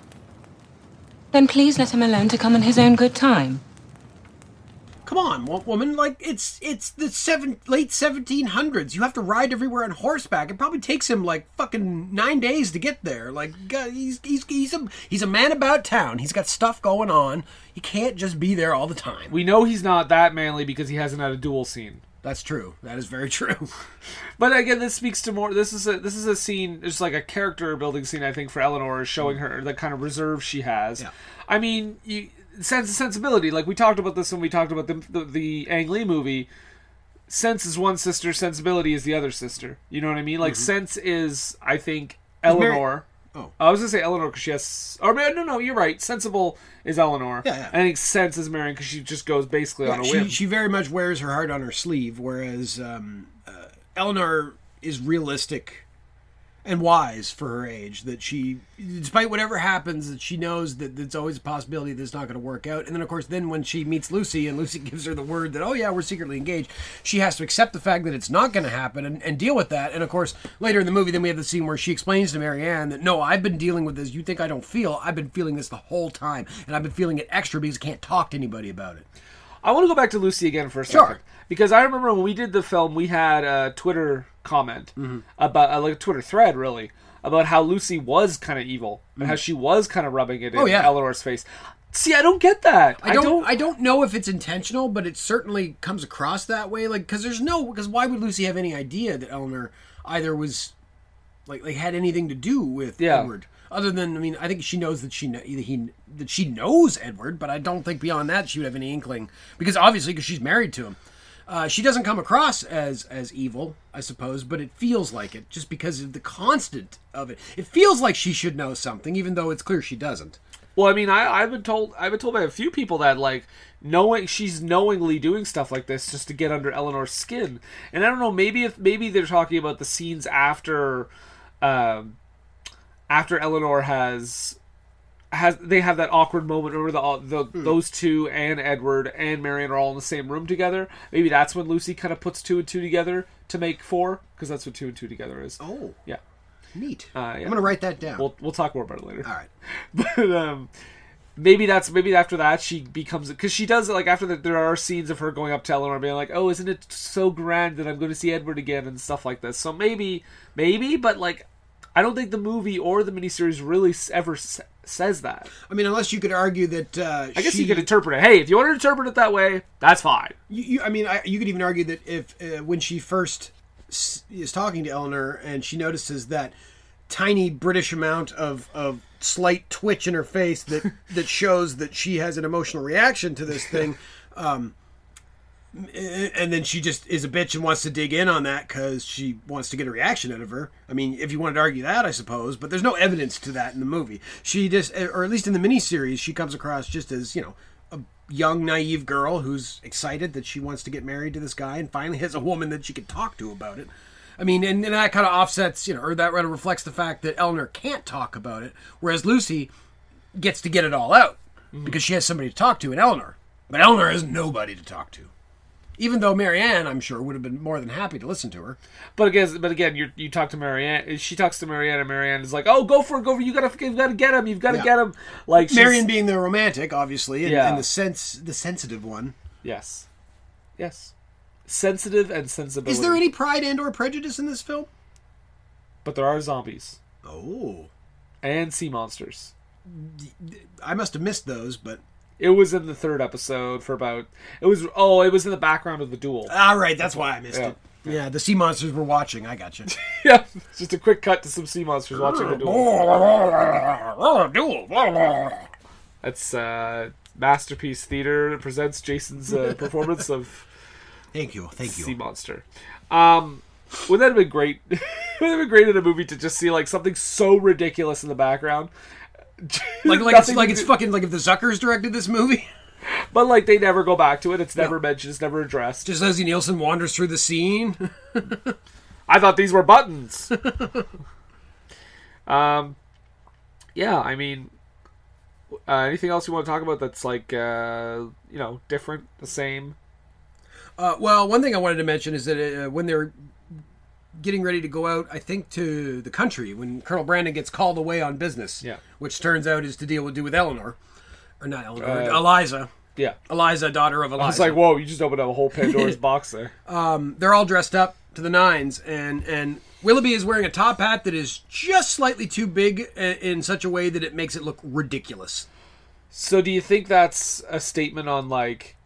Then please let him alone to come in his own good time. Come on, woman. Like, it's it's the seven, late seventeen hundreds. You have to ride everywhere on horseback. It probably takes him, like, fucking nine days to get there. Like, he's he's he's a, he's a man about town. He's got stuff going on. He can't just be there all the time. We know he's not that manly because he hasn't had a duel scene. That's true. That is very true. But again, this speaks to more. This is a this is a scene. It's like a character building scene. I think for Eleanor, showing her the kind of reserve she has. Yeah. I mean, you. Sense of sensibility, like we talked about this when we talked about the the, the Ang Lee movie. Sense is one sister, sensibility is the other sister. You know what I mean? Like mm-hmm. Sense is, I think, Eleanor. Oh, I was gonna say Eleanor because she has. Or no, no, you're right. Sensible is Eleanor. Yeah, yeah. I think Sense is Marion because she just goes basically yeah, on a she, whim. She very much wears her heart on her sleeve, whereas um, uh, Eleanor is realistic and wise for her age, that she, despite whatever happens, that she knows that there's always a possibility that it's not going to work out. And then, of course, then when she meets Lucy and Lucy gives her the word that, oh, yeah, we're secretly engaged, she has to accept the fact that it's not going to happen and, and deal with that. And, of course, later in the movie, then we have the scene where she explains to Marianne that, no, I've been dealing with this. You think I don't feel? I've been feeling this the whole time. And I've been feeling it extra because I can't talk to anybody about it. I want to go back to Lucy again for a Sure. second. Because I remember when we did the film, we had a Twitter comment, mm-hmm. about uh, like a Twitter thread, really, about how Lucy was kind of evil and mm-hmm. how she was kind of rubbing it in oh, yeah. Eleanor's face. See, I don't get that. I don't, I don't. I don't know if it's intentional, but it certainly comes across that way. Like, because there's no. Because why would Lucy have any idea that Eleanor either was, like, like had anything to do with yeah. Edward? Other than, I mean, I think she knows that she kn- he that she knows Edward, but I don't think beyond that she would have any inkling, because obviously, because she's married to him. Uh, she doesn't come across as as evil, I suppose, but it feels like it just because of the constant of it. It feels like she should know something, even though it's clear she doesn't. Well, I mean, I, I've been told I've been told by a few people that like knowing she's knowingly doing stuff like this just to get under Eleanor's skin, and I don't know, maybe if maybe they're talking about the scenes after, um, after Eleanor has has they have that awkward moment where the, the mm. those two and Edward and Marianne are all in the same room together. Maybe that's when Lucy kind of puts two and two together to make four, because that's what two and two together is. Oh, yeah. Neat. Uh, yeah. I'm gonna write that down. We'll we'll talk more about it later. All right. But um, maybe that's maybe after that she becomes, because she does it like after that. There are scenes of her going up to Eleanor being like, "Oh, isn't it so grand that I'm going to see Edward again?" and stuff like this. So maybe maybe, but like, I don't think the movie or the miniseries really ever s- says that. I mean, unless you could argue that uh, I guess she, you could interpret it. Hey, if you want to interpret it that way, that's fine. You, you, I mean, I, you could even argue that if uh, when she first s- is talking to Eleanor and she notices that tiny British amount of, of slight twitch in her face that, that shows that she has an emotional reaction to this thing, um, and then she just is a bitch and wants to dig in on that because she wants to get a reaction out of her. I mean, if you wanted to argue that, I suppose, but there's no evidence to that in the movie. She just, or at least in the miniseries, she comes across just as, you know, a young, naive girl who's excited that she wants to get married to this guy and finally has a woman that she can talk to about it. I mean, and, and that kind of offsets, you know, or that rather reflects the fact that Eleanor can't talk about it, whereas Lucy gets to get it all out mm-hmm. because she has somebody to talk to in Eleanor. But Eleanor has nobody to talk to. Even though Marianne, I'm sure, would have been more than happy to listen to her. But again, but again, you you talk to Marianne. She talks to Marianne, and Marianne is like, "Oh, go for it, go for it. You gotta, you gotta get him. You've got to yeah. get him." Like Marianne being the romantic, obviously, and, yeah. and the sense, the sensitive one. Yes, yes, sensitive and sensibility. Is there any pride and/or prejudice in this film? But there are zombies. Oh, and sea monsters. I must have missed those, but. It was in the third episode for about... It was... Oh, it was in the background of the duel. All right, that's why I missed yeah. it. Yeah, the sea monsters were watching. I got you. Yeah, just a quick cut to some sea monsters watching the duel. That's uh, Masterpiece Theater presents Jason's uh, performance of... Thank you, thank you. Sea monster. Um, wouldn't that have been great? Wouldn't it have been great in a movie to just see like something so ridiculous in the background? like like it's like it's fucking like if the Zuckers directed this movie, but like they never go back to it. It's never no. mentioned. It's never addressed. Just Leslie Nielsen wanders through the scene. I thought these were buttons. um, yeah. I mean, uh, anything else you want to talk about that's like uh, you know, different, the same? Uh, well, one thing I wanted to mention is that uh, when they're getting ready to go out, I think, to the country, when Colonel Brandon gets called away on business, yeah. which turns out is to deal with do with Eleanor, or not Eleanor, uh, Eliza. Yeah, Eliza, daughter of Eliza. I was like, whoa, you just opened up a whole Pandora's box there. Um, they're all dressed up to the nines, and and Willoughby is wearing a top hat that is just slightly too big in such a way that it makes it look ridiculous. So, do you think that's a statement on like,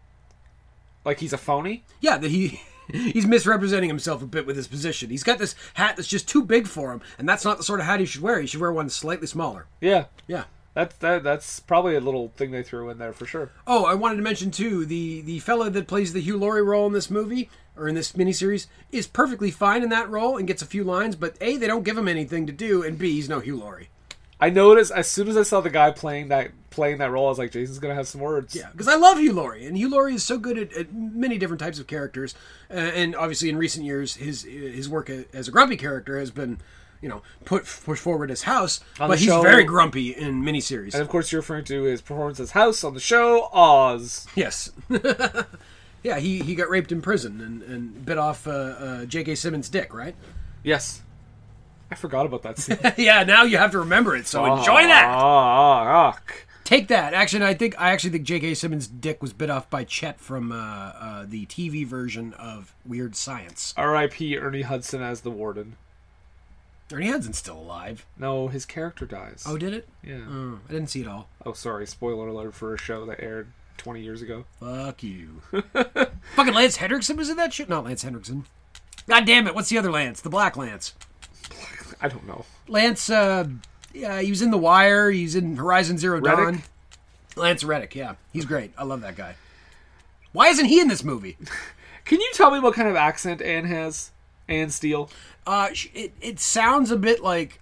like he's a phony? Yeah, that he. He's misrepresenting himself a bit with his position. He's got this hat that's just too big for him, and that's not the sort of hat he should wear. He should wear one slightly smaller. Yeah. Yeah. That's that, that's probably a little thing they threw in there for sure. Oh, I wanted to mention, too, the, the fella that plays the Hugh Laurie role in this movie, or in this miniseries, is perfectly fine in that role and gets a few lines, but A, they don't give him anything to do, and B, he's no Hugh Laurie. I noticed, as soon as I saw the guy playing that playing that role, I was like, Jason's going to have some words. Yeah, because I love Hugh Laurie, and Hugh Laurie is so good at, at many different types of characters, uh, and obviously in recent years, his his work as a grumpy character has been, you know, put pushed forward as House, on but he's show, very grumpy in miniseries. And of course, you're referring to his performance as House on the show Oz. Yes. Yeah, he, he got raped in prison and, and bit off uh, uh, J K. Simmons' dick, right? Yes. I forgot about that scene. Yeah, now you have to remember it, so oh, enjoy that! Oh, oh, oh. Take that. Actually, I think I actually think J K. Simmons' dick was bit off by Chet from uh, uh, the T V version of Weird Science. R I P Ernie Hudson as the warden. Ernie Hudson's still alive. No, his character dies. Oh, did it? Yeah. Oh, I didn't see it all. Oh, sorry. Spoiler alert for a show that aired twenty years ago. Fuck you. Fucking Lance Henriksen was in that shit? Not Lance Henriksen. God damn it. What's the other Lance? The Black Lance. I don't know. Lance, uh, Yeah, he was in The Wire. He's in Horizon Zero Dawn. Reddick? Lance Reddick, yeah. He's great. I love that guy. Why isn't he in this movie? Can you tell me what kind of accent Anne has? Anne Steele? Uh, it, it sounds a bit like...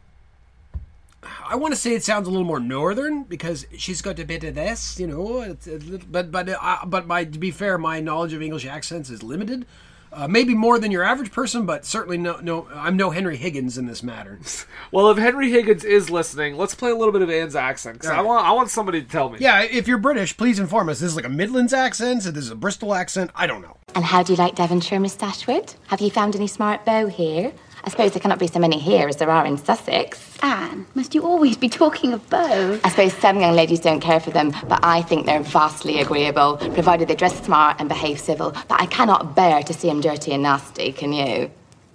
I want to say it sounds a little more northern because she's got a bit of this, you know. It's a little, but but uh, but my, to be fair, my knowledge of English accents is limited. Uh, maybe more than your average person, but certainly no, no. I'm no Henry Higgins in this matter. Well, if Henry Higgins is listening, let's play a little bit of Anne's accent. 'Cause Right. I want, I want somebody to tell me. Yeah, if you're British, please inform us. This is like a Midlands accent. So this is a Bristol accent. I don't know. And how do you like Devonshire, Miss Dashwood? Have you found any smart beaux here? I suppose there cannot be so many here as there are in Sussex. Anne, must you always be talking of beaux? I suppose some young ladies don't care for them, but I think they're vastly agreeable, provided they dress smart and behave civil. But I cannot bear to see them dirty and nasty, can you?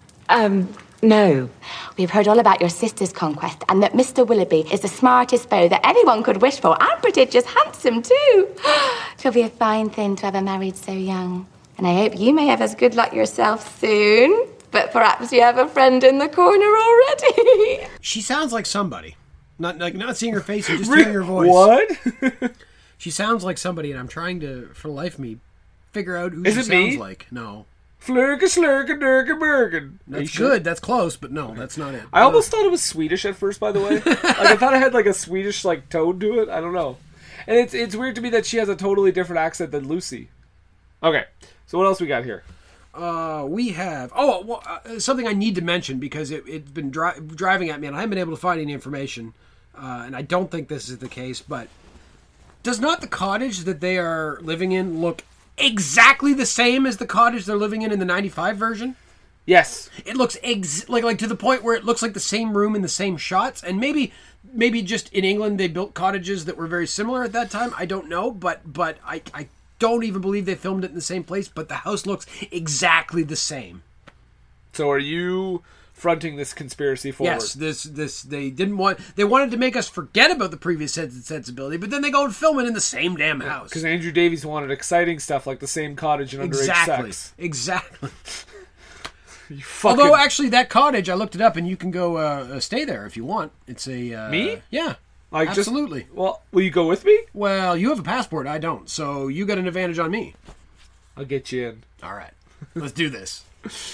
Um, no. We've heard all about your sister's conquest, and that Mister Willoughby is the smartest beau that anyone could wish for, and prodigious handsome, too. It'll be a fine thing to have her married so young. And I hope you may have as good luck yourself soon. But perhaps you have a friend in the corner already. She sounds like somebody. Not like not seeing her face and just hearing her voice. What? She sounds like somebody, and I'm trying to, for the life of me, figure out who Is she it sounds me? like. No. Flurka, slurka, durka, bergen. That's good. That's close, but no, that's not it. I almost thought it was Swedish at first, by the way. Like, I thought it had like a Swedish like tone to it. I don't know. And it's it's weird to me that she has a totally different accent than Lucy. Okay, so what else we got here? Uh, we have oh well, uh, something I need to mention because it, it's been dri- driving at me, and I haven't been able to find any information, uh, and I don't think this is the case. But does not the cottage that they are living in look exactly the same as the cottage they're living in in the ninety-five version? Yes, it looks ex- like like to the point where it looks like the same room in the same shots, and maybe maybe just in England they built cottages that were very similar at that time. I don't know, but but I. I don't even believe they filmed it in the same place, but the house looks exactly the same. So are you fronting this conspiracy forward? Yes, this this they didn't want they wanted to make us forget about the previous Sense and Sensibility, but then they go and film it in the same damn house. Because Andrew Davies wanted exciting stuff like the same cottage and underage exactly, sex. Exactly. You fucking... Although actually, that cottage I looked it up, and you can go uh, stay there if you want. It's a uh, me, yeah. Like absolutely. Just, well, will you go with me? Well, you have a passport. I don't. So you got an advantage on me. I'll get you in. All right. Let's do this.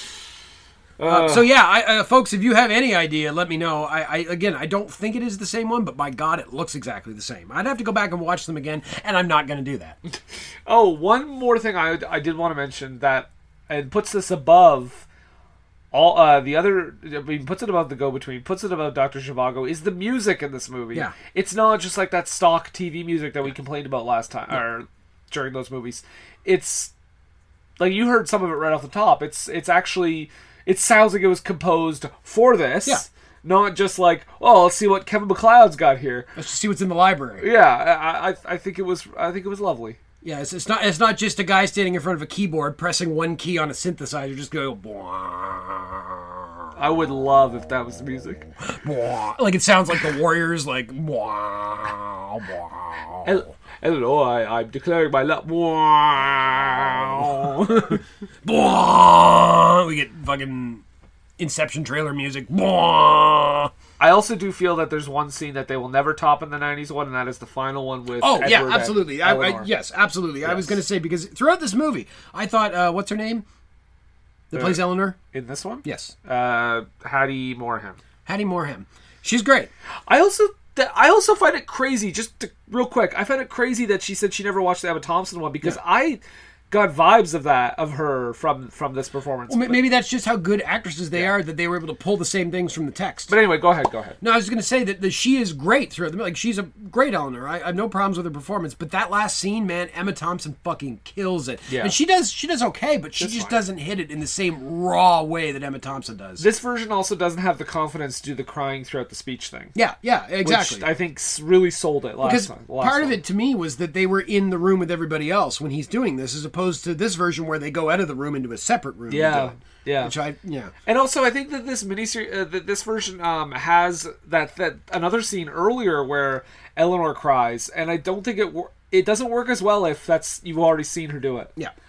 Uh, uh, so yeah, I, uh, folks, if you have any idea, let me know. I, I again, I don't think it is the same one, but by God, it looks exactly the same. I'd have to go back and watch them again, and I'm not going to do that. Oh, one more thing I I did want to mention that and puts this above all uh, the other. I mean, puts it above the Go-Between, puts it above Doctor Zhivago, is the music in this movie. Yeah, it's not just like that stock T V music that we complained about last time yeah. or during those movies. It's like you heard some of it right off the top. It's it's actually it sounds like it was composed for this. Yeah. Not just like, oh, let's see what Kevin MacLeod's got here. Let's just see what's in the library. Yeah, I, I I think it was I think it was lovely. Yeah, it's, it's not it's not just a guy standing in front of a keyboard pressing one key on a synthesizer, just go. I would love if that was the music. Like it sounds like the Warriors, like. Hello, I, I'm declaring my love. We get fucking Inception trailer music. I also do feel that there's one scene that they will never top in the nineties one, and that is the final one with Oh, Edward yeah, absolutely. I, I, yes, absolutely. Yes. I was going to say, because throughout this movie, I thought, uh, what's her name? That uh, plays Eleanor? In this one? Yes. Uh, Hattie Moreham. Hattie Moreham. She's great. I also... I also find it crazy, just to, real quick, I find it crazy that she said she never watched the Emma Thompson one, because yeah. I got vibes of that, of her, from from this performance. Well, maybe that's just how good actresses they yeah. are, that they were able to pull the same things from the text. But anyway, go ahead, go ahead. No, I was going to say that, that she is great throughout the Like, she's a great Eleanor. I, I have no problems with her performance, but that last scene, man, Emma Thompson fucking kills it. Yeah. And she does she does okay, but she That's just fine. doesn't hit it in the same raw way that Emma Thompson does. This version also doesn't have the confidence to do the crying throughout the speech thing. Yeah, yeah, exactly. Which I think really sold it last because time. Last part time. of it, to me, was that they were in the room with everybody else when he's doing this, as opposed to this version where they go out of the room into a separate room. Yeah, and do it, yeah. Which I, yeah. And also, I think that this miniseries, uh, that this version um, has that that another scene earlier where Eleanor cries, and I don't think it wor- it doesn't work as well if that's you've already seen her do it. Yeah.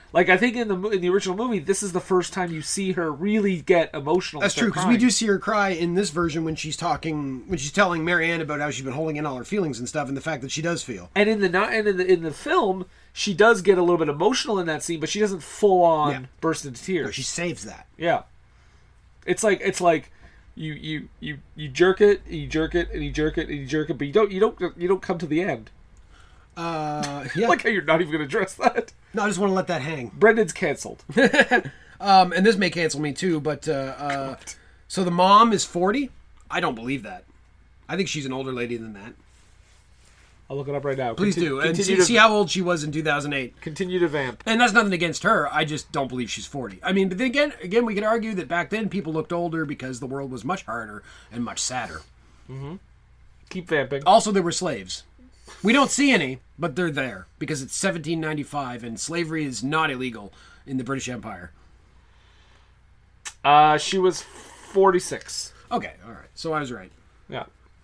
Like, I think in the in the original movie, this is the first time you see her really get emotional. That's true, because we do see her cry in this version when she's talking, when she's telling Marianne about how she's been holding in all her feelings and stuff, and the fact that she does feel. And in the and in the in the film, she does get a little bit emotional in that scene, but she doesn't full on Yeah. burst into tears. No, she saves that. Yeah, it's like it's like you you you you jerk it, and you jerk it, and you jerk it, and you jerk it, but you don't you don't you don't come to the end. Uh, yeah. Like how you're not even going to address that. No, I just want to let that hang. Brendan's canceled. um, and this may cancel me too, but uh, uh, so the mom is forty. I don't believe that. I think she's an older lady than that. I'll look it up right now. Please Conti- do, and see, to, see how old she was in two thousand eight. Continue to vamp. And that's nothing against her. I just don't believe she's forty. I mean, but then again, again, we could argue that back then people looked older because the world was much harder and much sadder. Mm-hmm. Keep vamping. Also, there were slaves. We don't see any, but they're there because it's seventeen ninety-five and slavery is not illegal in the British Empire. Uh, she was forty-six. Okay, all right. So I was right. Yeah.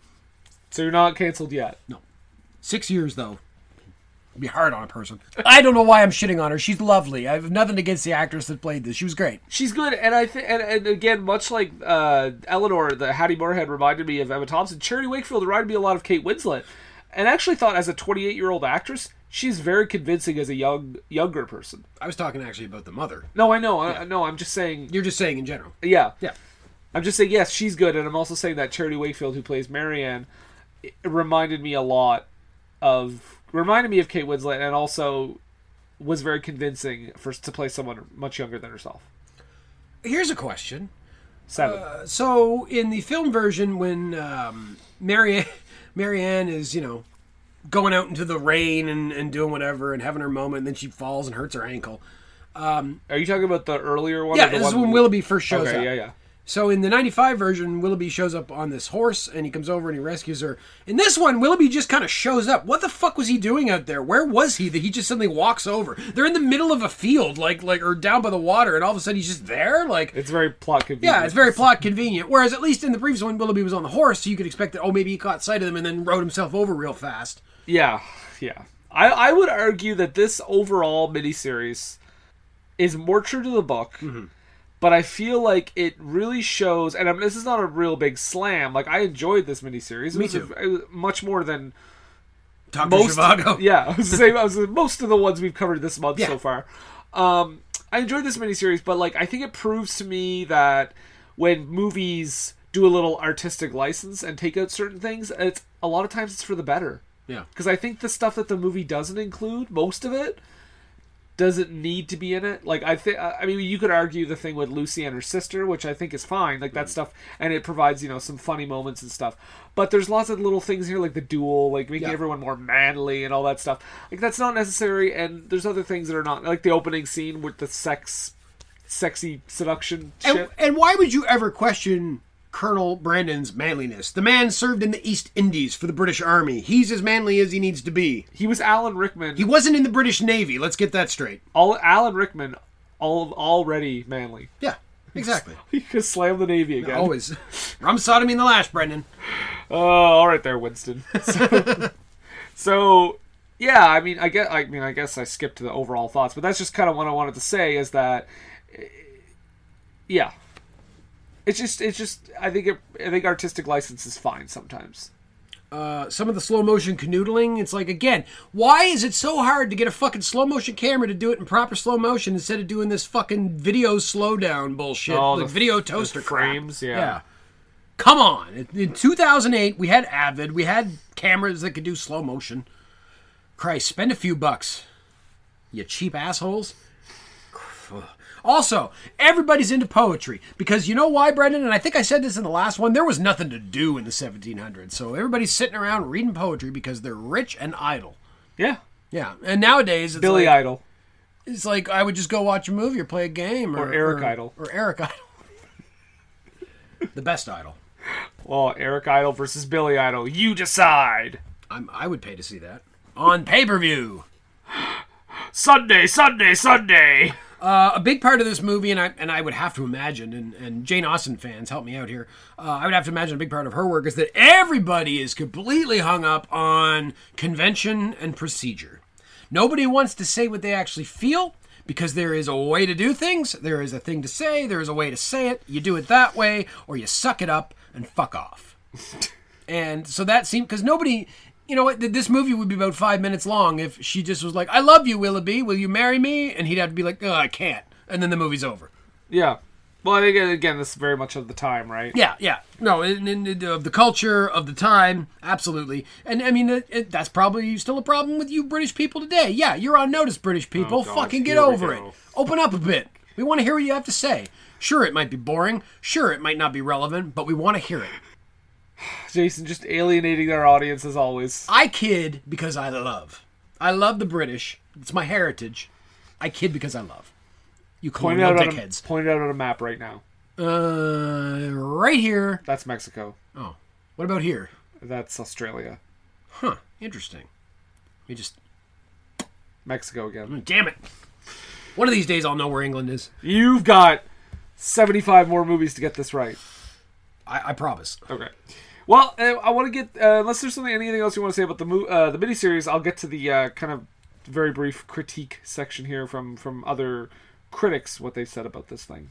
So you're not canceled yet. No. Six years, though. It'd be hard on a person. I don't know why I'm shitting on her. She's lovely. I have nothing against the actress that played this. She was great. She's good, and I think, and, and again, much like uh, Eleanor, the Hattie Moorhead reminded me of Emma Thompson. Charity Wakefield reminded me a lot of Kate Winslet, and I actually thought as a twenty-eight-year-old actress, she's very convincing as a young younger person. I was talking actually about the mother. No, I know. Yeah. I, no, I'm just saying. You're just saying in general. Yeah, yeah. I'm just saying yes, she's good, and I'm also saying that Charity Wakefield, who plays Marianne, it reminded me a lot of. Reminded me of Kate Winslet, and also was very convincing for to play someone much younger than herself. Here's a question. Seven. Uh, so, in the film version, when um, Marianne, Marianne is, you know, going out into the rain and, and doing whatever and having her moment, and then she falls and hurts her ankle. Um, Are you talking about the earlier one? Yeah, or the this is one when Willoughby first shows okay, up. yeah, yeah. So in the ninety-five version, Willoughby shows up on this horse, and he comes over and he rescues her. In this one, Willoughby just kind of shows up. What the fuck was he doing out there? Where was he that he just suddenly walks over? They're in the middle of a field, like, like, or down by the water, and all of a sudden he's just there? Like, it's very plot convenient. Yeah, it's very plot convenient. Whereas at least in the previous one, Willoughby was on the horse, so you could expect that, oh, maybe he caught sight of them and then rode himself over real fast. Yeah, yeah. I, I would argue that this overall miniseries is more true to the book. Mm-hmm. But I feel like it really shows, and I mean, this is not a real big slam. Like, I enjoyed this miniseries. It Me was too. A, it was much more than Doctor most. Zhivago. Yeah, I was the same. I was most of the ones we've covered this month Yeah. so far. Um, I enjoyed this miniseries, but like, I think it proves to me that when movies do a little artistic license and take out certain things, it's a lot of times it's for the better. Yeah. Because I think the stuff that the movie doesn't include, most of it, doesn't need to be in it. Like, I think, I mean, you could argue the thing with Lucy and her sister, which I think is fine, like that stuff, and it provides, you know, some funny moments and stuff. But there's lots of little things here, like the duel, like making Yeah. everyone more manly and all that stuff. Like, that's not necessary, and there's other things that are not, like the opening scene with the sex, sexy seduction And, shit. and why would you ever question Colonel Brandon's manliness? The man served in the East Indies for the British Army. He's as manly as he needs to be. He was Alan Rickman. He wasn't in the British Navy. Let's get that straight. All Alan Rickman, all already manly. Yeah, exactly. He could slam the Navy again. Always. Rum sodomy in the lash, Brendan. Oh, all right there, Winston. So, so, yeah, I mean, I guess, I mean, I guess I skipped to the overall thoughts, but that's just kind of what I wanted to say is that, yeah, it's just, it's just, I think, it, I think artistic license is fine sometimes. Uh, some of the slow motion canoodling, it's like, again, why is it so hard to get a fucking slow motion camera to do it in proper slow motion instead of doing this fucking video slowdown bullshit, Oh, like the- video toaster the crap. frames, yeah. yeah. Come on. In- In two thousand eight, we had Avid, we had cameras that could do slow motion. Christ, spend a few bucks, you cheap assholes. Also, everybody's into poetry because you know why, Brendan? And I think I said this in the last one. There was nothing to do in the seventeen hundreds, so everybody's sitting around reading poetry because they're rich and idle. Yeah. Yeah, and nowadays it's Billy like, Idol. It's like I would just go watch a movie or play a game or, Or Eric or, Idle. or Eric Idle, the best idol. Well, Eric Idle versus Billy Idol. You decide. I'm, I would pay to see that on pay per view. Sunday, Sunday, Sunday. Uh, a big part of this movie, and I and I would have to imagine, and, and Jane Austen fans, help me out here, uh, I would have to imagine a big part of her work is that everybody is completely hung up on convention and procedure. Nobody wants to say what they actually feel Because there is a way to do things, there is a thing to say, there is a way to say it. You do it that way, or you suck it up and fuck off. And so that seemed, because nobody, you know what, this movie would be about five minutes long if she just was like, I love you, Willoughby, will you marry me? And he'd have to be like, oh, I can't. And then the movie's over. Yeah. Well, I think, again, this is very much of the time, right? Yeah, yeah. No, in, in, in, of the culture, of the time, absolutely. And, I mean, it, it, that's probably still a problem with you British people today. Yeah, you're on notice, British people. Oh, God, fucking get here we over it. go. Open up a bit. We want to hear what you have to say. Sure, it might be boring. Sure, it might not be relevant, but we want to hear it. Jason just alienating our audience as always. I kid because I love. I love the British. It's my heritage. I kid because I love. You Point it out on a, dickheads. point it out on a map right now. Uh, right here. That's Mexico. Oh. What about here? That's Australia. Huh. Interesting. Let me just... Mexico again. Damn it. One of these days I'll know where England is. You've got seventy-five more movies to get this right. I, I promise. Okay. Well, uh, I want to get... Uh, unless there's something, anything else you want to say about the, mo- uh, the miniseries, I'll get to the uh, kind of very brief critique section here from, from other... critics, what they said about this thing.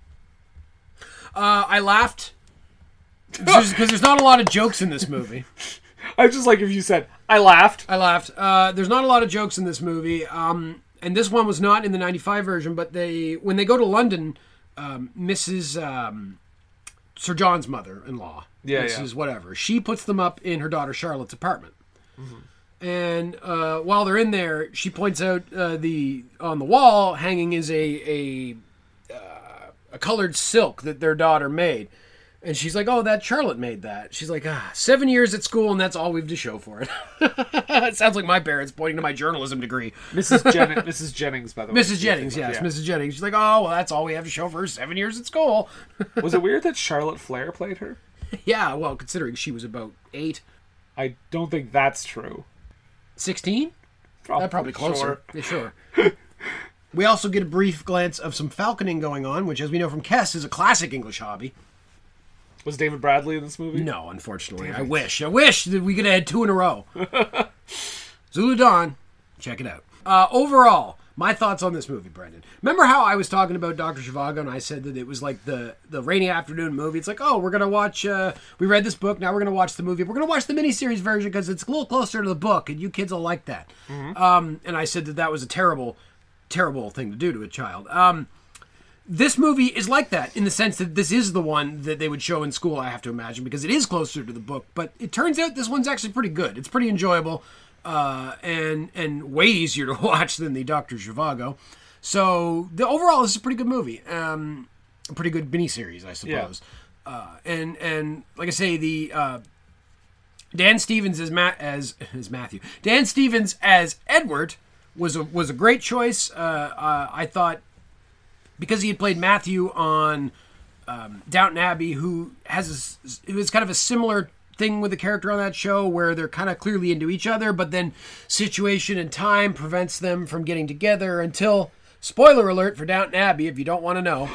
Uh, I laughed because there's not a lot of jokes in this movie. I just like if you said I laughed. I laughed. Uh, there's not a lot of jokes in this movie, um, and this one was not in the ninety-five version. But they, when they go to London, um, Missus Um, Sir John's mother-in-law, yeah, Missus yeah. whatever, she puts them up in her daughter Charlotte's apartment. Mm-hmm. And uh, while they're in there, she points out uh, the on the wall hanging is a a, uh, a colored silk that their daughter made, and she's like, "Oh, that Charlotte made that." She's like, "Ah, seven years at school, and that's all we've to show for it." It sounds like my parents pointing to my journalism degree. Missus Jen- Missus Jennings, by the way. Missus Jennings, yes, yeah. Missus Jennings. She's like, "Oh, well, that's all we have to show for her seven years at school." Was it weird that Charlotte Flair played her? Yeah, well, considering she was about eight. I don't think that's true. sixteen? Probably, That's probably closer. Sure. Yeah, sure. We also get a brief glance of some falconing going on, which, as we know from Kess, is a classic English hobby. Was David Bradley in this movie? No, unfortunately. I wish. I wish that we could have had two in a row. Zulu Dawn. Check it out. Uh, overall, my thoughts on this movie, Brendan. Remember how I was talking about Doctor Zhivago and I said that it was like the, the rainy afternoon movie? It's like, oh, we're going to watch, uh, we read this book, now we're going to watch the movie. We're going to watch the miniseries version because it's a little closer to the book and you kids will like that. Mm-hmm. Um, and I said that that was a terrible, terrible thing to do to a child. Um, this movie is like that in the sense that this is the one that they would show in school, I have to imagine, because it is closer to the book. But it turns out this one's actually pretty good. It's pretty enjoyable. Uh, and and way easier to watch than the Doctor Zhivago. So the overall, this is a pretty good movie. Um, a pretty good miniseries, I suppose. Yeah. Uh, and and like I say, the uh, Dan Stevens as Ma- as as Matthew. Dan Stevens as Edward was a was a great choice. Uh, uh, I thought because he had played Matthew on um, Downton Abbey, who has a, it was kind of a similar thing with the character on that show where they're kind of clearly into each other, but then situation and time prevents them from getting together until, spoiler alert for Downton Abbey if you don't want to know,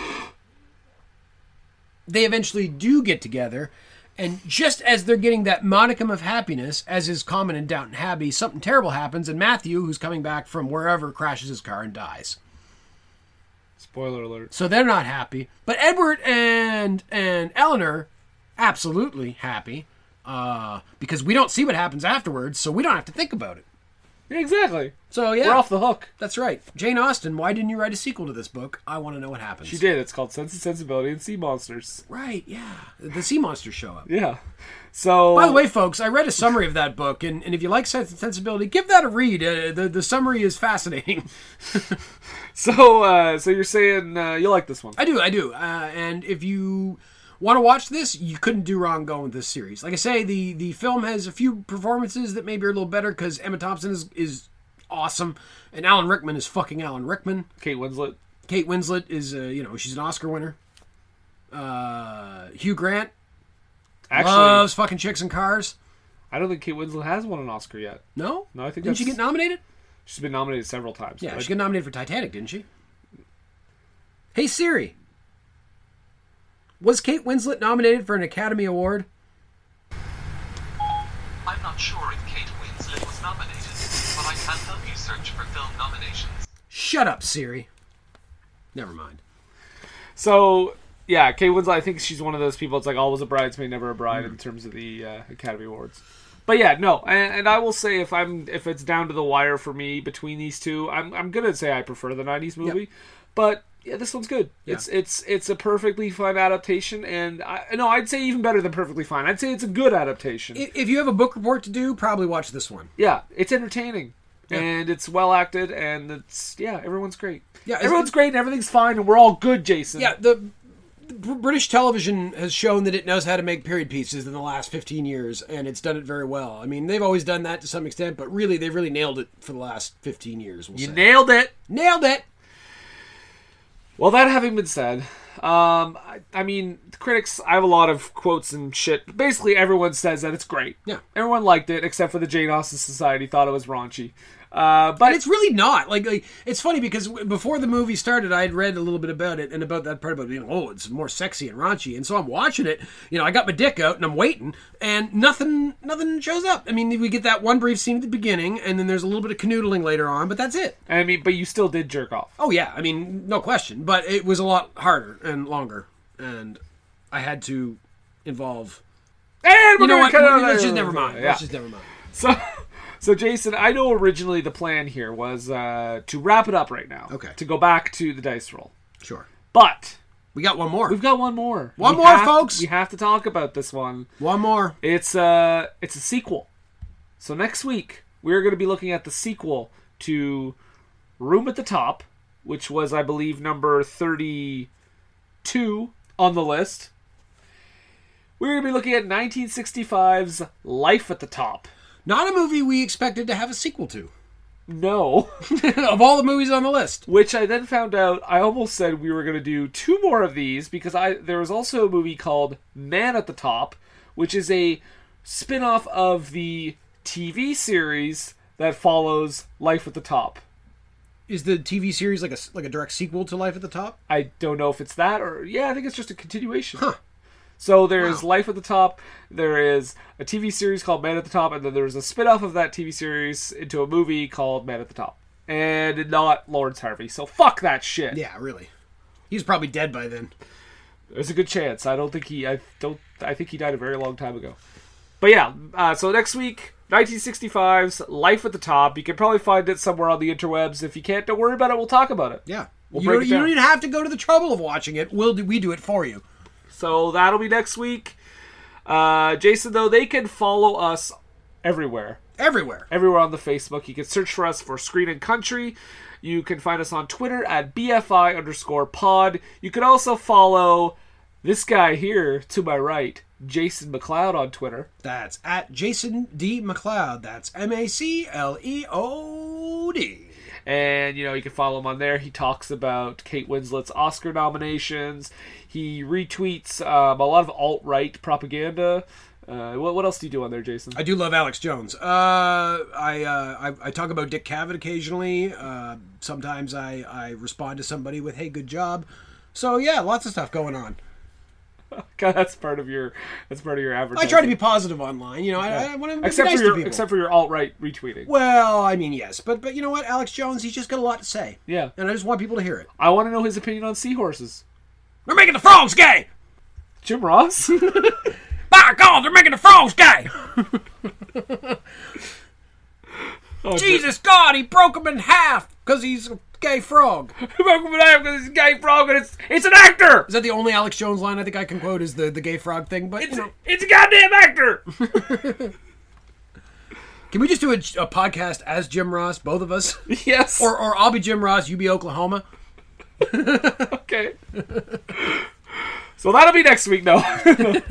they eventually do get together, and just as they're getting that modicum of happiness, as is common in Downton Abbey, something terrible happens, and Matthew, who's coming back from wherever, crashes his car and dies. Spoiler alert. So they're not happy. But Edward and and Eleanor, absolutely happy. Uh, because we don't see what happens afterwards, so we don't have to think about it. Yeah, exactly. So, yeah. We're off the hook. That's right. Jane Austen, why didn't you write a sequel to this book? I want to know what happens. She did. It's called Sense and Sensibility and Sea Monsters. Right, yeah. The sea monsters show up. Yeah. So... By the way, folks, I read a summary of that book, and, and if you like Sense and Sensibility, give that a read. Uh, the, the summary is fascinating. so, uh, so you're saying uh, you like this one? I do, I do. Uh, and if you want to watch this, you couldn't do wrong going with this series. Like I say, the, the film has a few performances that maybe are a little better because Emma Thompson is, is awesome, and Alan Rickman is fucking Alan Rickman. Kate Winslet. Kate Winslet is, uh, you know, she's an Oscar winner. Uh, Hugh Grant Actually, loves fucking chicks and cars. I don't think Kate Winslet has won an Oscar yet. No? No, I think Didn't that's... she get nominated? She's been nominated several times. Yeah, right? she got nominated for Titanic, didn't she? Hey, Siri. Was Kate Winslet nominated for an Academy Award? I'm not sure if Kate Winslet was nominated, but I can help you search for film nominations. Shut up, Siri. Never mind. So, yeah, Kate Winslet, I think she's one of those people, it's like always a bridesmaid, never a bride mm. in terms of the uh, Academy Awards. But yeah, no, and, and I will say if I'm if it's down to the wire for me between these two, I'm I'm gonna say I prefer the nineties movie. Yep. But yeah, this one's good. Yeah. It's it's it's a perfectly fine adaptation, and I no, I'd say even better than perfectly fine. I'd say it's a good adaptation. If you have a book report to do, probably watch this one. Yeah, it's entertaining. Yeah. And it's well acted, and it's yeah, everyone's great. Yeah, everyone's great, and everything's fine, and we're all good, Jason. Yeah, the, the British television has shown that it knows how to make period pieces in the last fifteen years, and it's done it very well. I mean, they've always done that to some extent, but really, they've really nailed it for the last fifteen years. We'll you say. nailed it, nailed it. Well, that having been said, um, I, I mean, the critics, I have a lot of quotes and shit. Basically, everyone says that it's great. Yeah, everyone liked it except for the Jane Austen Society thought it was raunchy. Uh, but and it's really not. Like, like, it's funny because before the movie started, I had read a little bit about it and about that part about, you know, oh, it's more sexy and raunchy. And so I'm watching it, you know, I got my dick out and I'm waiting and nothing, nothing shows up. I mean, we get that one brief scene at the beginning and then there's a little bit of canoodling later on, but that's it. I mean, but you still did jerk off. Oh yeah. I mean, no question, but it was a lot harder and longer and I had to involve, and you know what, let's let's just never mind. Yeah. Let's just never mind. So... So, Jason, I know originally the plan here was uh, to wrap it up right now. Okay. To go back to the dice roll. Sure. But... we got one more. We've got one more. One we more, have, folks! We have to talk about this one. One more. It's, uh, it's a sequel. So next week, we're going to be looking at the sequel to Room at the Top, which was, I believe, number thirty-two on the list. We're going to be looking at nineteen sixty-five's Life at the Top. Not a movie we expected to have a sequel to. No. Of all the movies on the list. Which I then found out, I almost said we were going to do two more of these, because I there was also a movie called Man at the Top, which is a spin-off of the T V series that follows Life at the Top. Is the T V series like a, like a direct sequel to Life at the Top? I don't know if it's that, or... yeah, I think it's just a continuation. Huh. So there's wow. Life at the Top, there is a T V series called Man at the Top, and then there's a spin-off of that T V series into a movie called Man at the Top. And not Lawrence Harvey, so fuck that shit. Yeah, really. He's probably dead by then. There's a good chance. I don't think he, I don't, I think he died a very long time ago. But yeah, uh, so next week, nineteen sixty-five's Life at the Top. You can probably find it somewhere on the interwebs. If you can't, don't worry about it, we'll talk about it. Yeah. We'll you, break don't, it you down. don't even have to go to the trouble of watching it. We'll do, we do it for you. So that'll be next week. Uh, Jason, though, they can follow us everywhere. Everywhere. Everywhere on the Facebook. You can search for us for Screen and Country. You can find us on Twitter at B F I underscore pod. You can also follow this guy here to my right, Jason McLeod, on Twitter. That's at Jason D. McLeod. That's M A C L E O D. And, you know, you can follow him on there. He talks about Kate Winslet's Oscar nominations. He retweets um, a lot of alt-right propaganda. Uh, what, what else do you do on there, Jason? I do love Alex Jones. Uh, I, uh, I I talk about Dick Cavett occasionally. Uh, sometimes I, I respond to somebody with, hey, good job. So, yeah, lots of stuff going on. God, that's part of your that's part of your advertising. I try to be positive online, you know. Okay. I, I want to except be nice for your to people. except for your alt right retweeting. Well, I mean, yes, but but you know what, Alex Jones, he's just got a lot to say. Yeah, and I just want people to hear it. I want to know his opinion on seahorses. They're making the frogs gay. Jim Ross. By God, they're making the frogs gay. oh, Jesus God, he broke him in half because he's a gay frog. He broke him in half because he's a gay frog, and it's it's an actor. Is that the only Alex Jones line I think I can quote? Is the, the gay frog thing? But it's you know. it's a goddamn actor. Can we just do a, a podcast as Jim Ross, both of us? Yes. Or or I'll be Jim Ross, you be Oklahoma. Okay. So that'll be next week, though. Live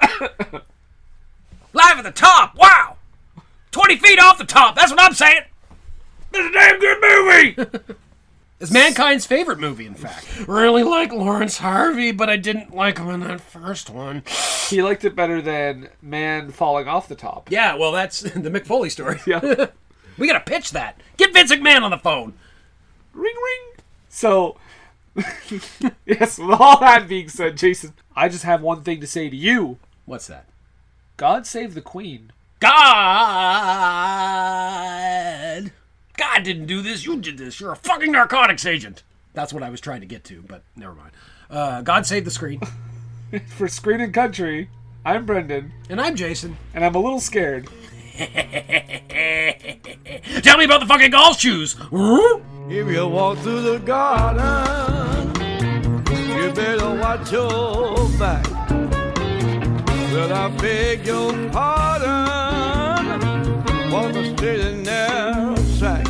at the top. Wow. twenty feet off the top. That's what I'm saying. It's a damn good movie. It's mankind's favorite movie, in fact. Really like Lawrence Harvey, but I didn't like him in that first one. He liked it better than Man Falling Off the Top. Yeah, well, that's the Mick Foley story. Yeah. We gotta pitch that. Get Vince McMahon on the phone. Ring, ring. So, yes, with all that being said, Jason, I just have one thing to say to you. What's that? God save the Queen. God. God didn't do this. You did this. You're a fucking narcotics agent. That's what I was trying to get to, but never mind. Uh, God save the screen. For Screen and Country, I'm Brendan. And I'm Jason. And I'm a little scared. Tell me about the fucking golf shoes. If you walk through the garden, you better watch your back. Well, I beg your pardon, walk a straight and narrow track.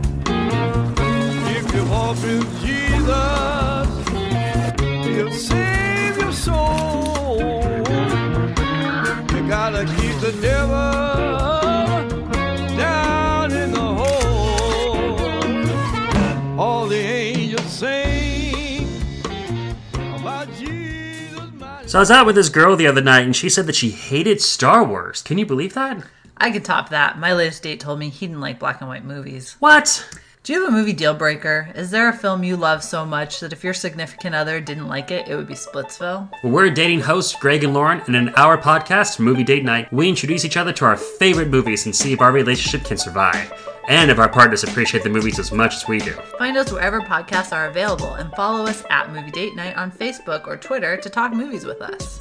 If you walk with Jesus, he'll save your soul. You gotta keep the devil down in the hole. All the angels sing about Jesus. So I was out with this girl the other night, and she said that she hated Star Wars. Can you believe that? I could top that. My latest date told me he didn't like black and white movies. What? Do you have a movie deal breaker? Is there a film you love so much that if your significant other didn't like it, it would be Splitsville? Well, we're dating hosts Greg and Lauren, and in our podcast, Movie Date Night, we introduce each other to our favorite movies and see if our relationship can survive. And if our partners appreciate the movies as much as we do. Find us wherever podcasts are available and follow us at Movie Date Night on Facebook or Twitter to talk movies with us.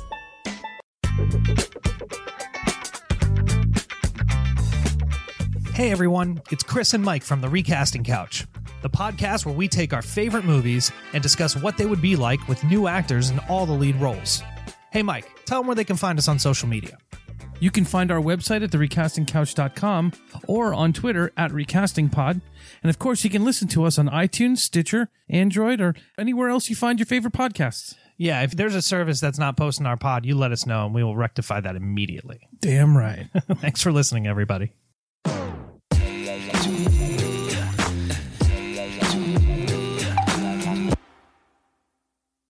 Hey everyone, it's Chris and Mike from The Recasting Couch, the podcast where we take our favorite movies and discuss what they would be like with new actors in all the lead roles. Hey Mike, tell them where they can find us on social media. You can find our website at the recasting couch dot com or on Twitter at recastingpod. And of course, you can listen to us on iTunes, Stitcher, Android, or anywhere else you find your favorite podcasts. Yeah, if there's a service that's not posting our pod, you let us know and we will rectify that immediately. Damn right. Thanks for listening, everybody.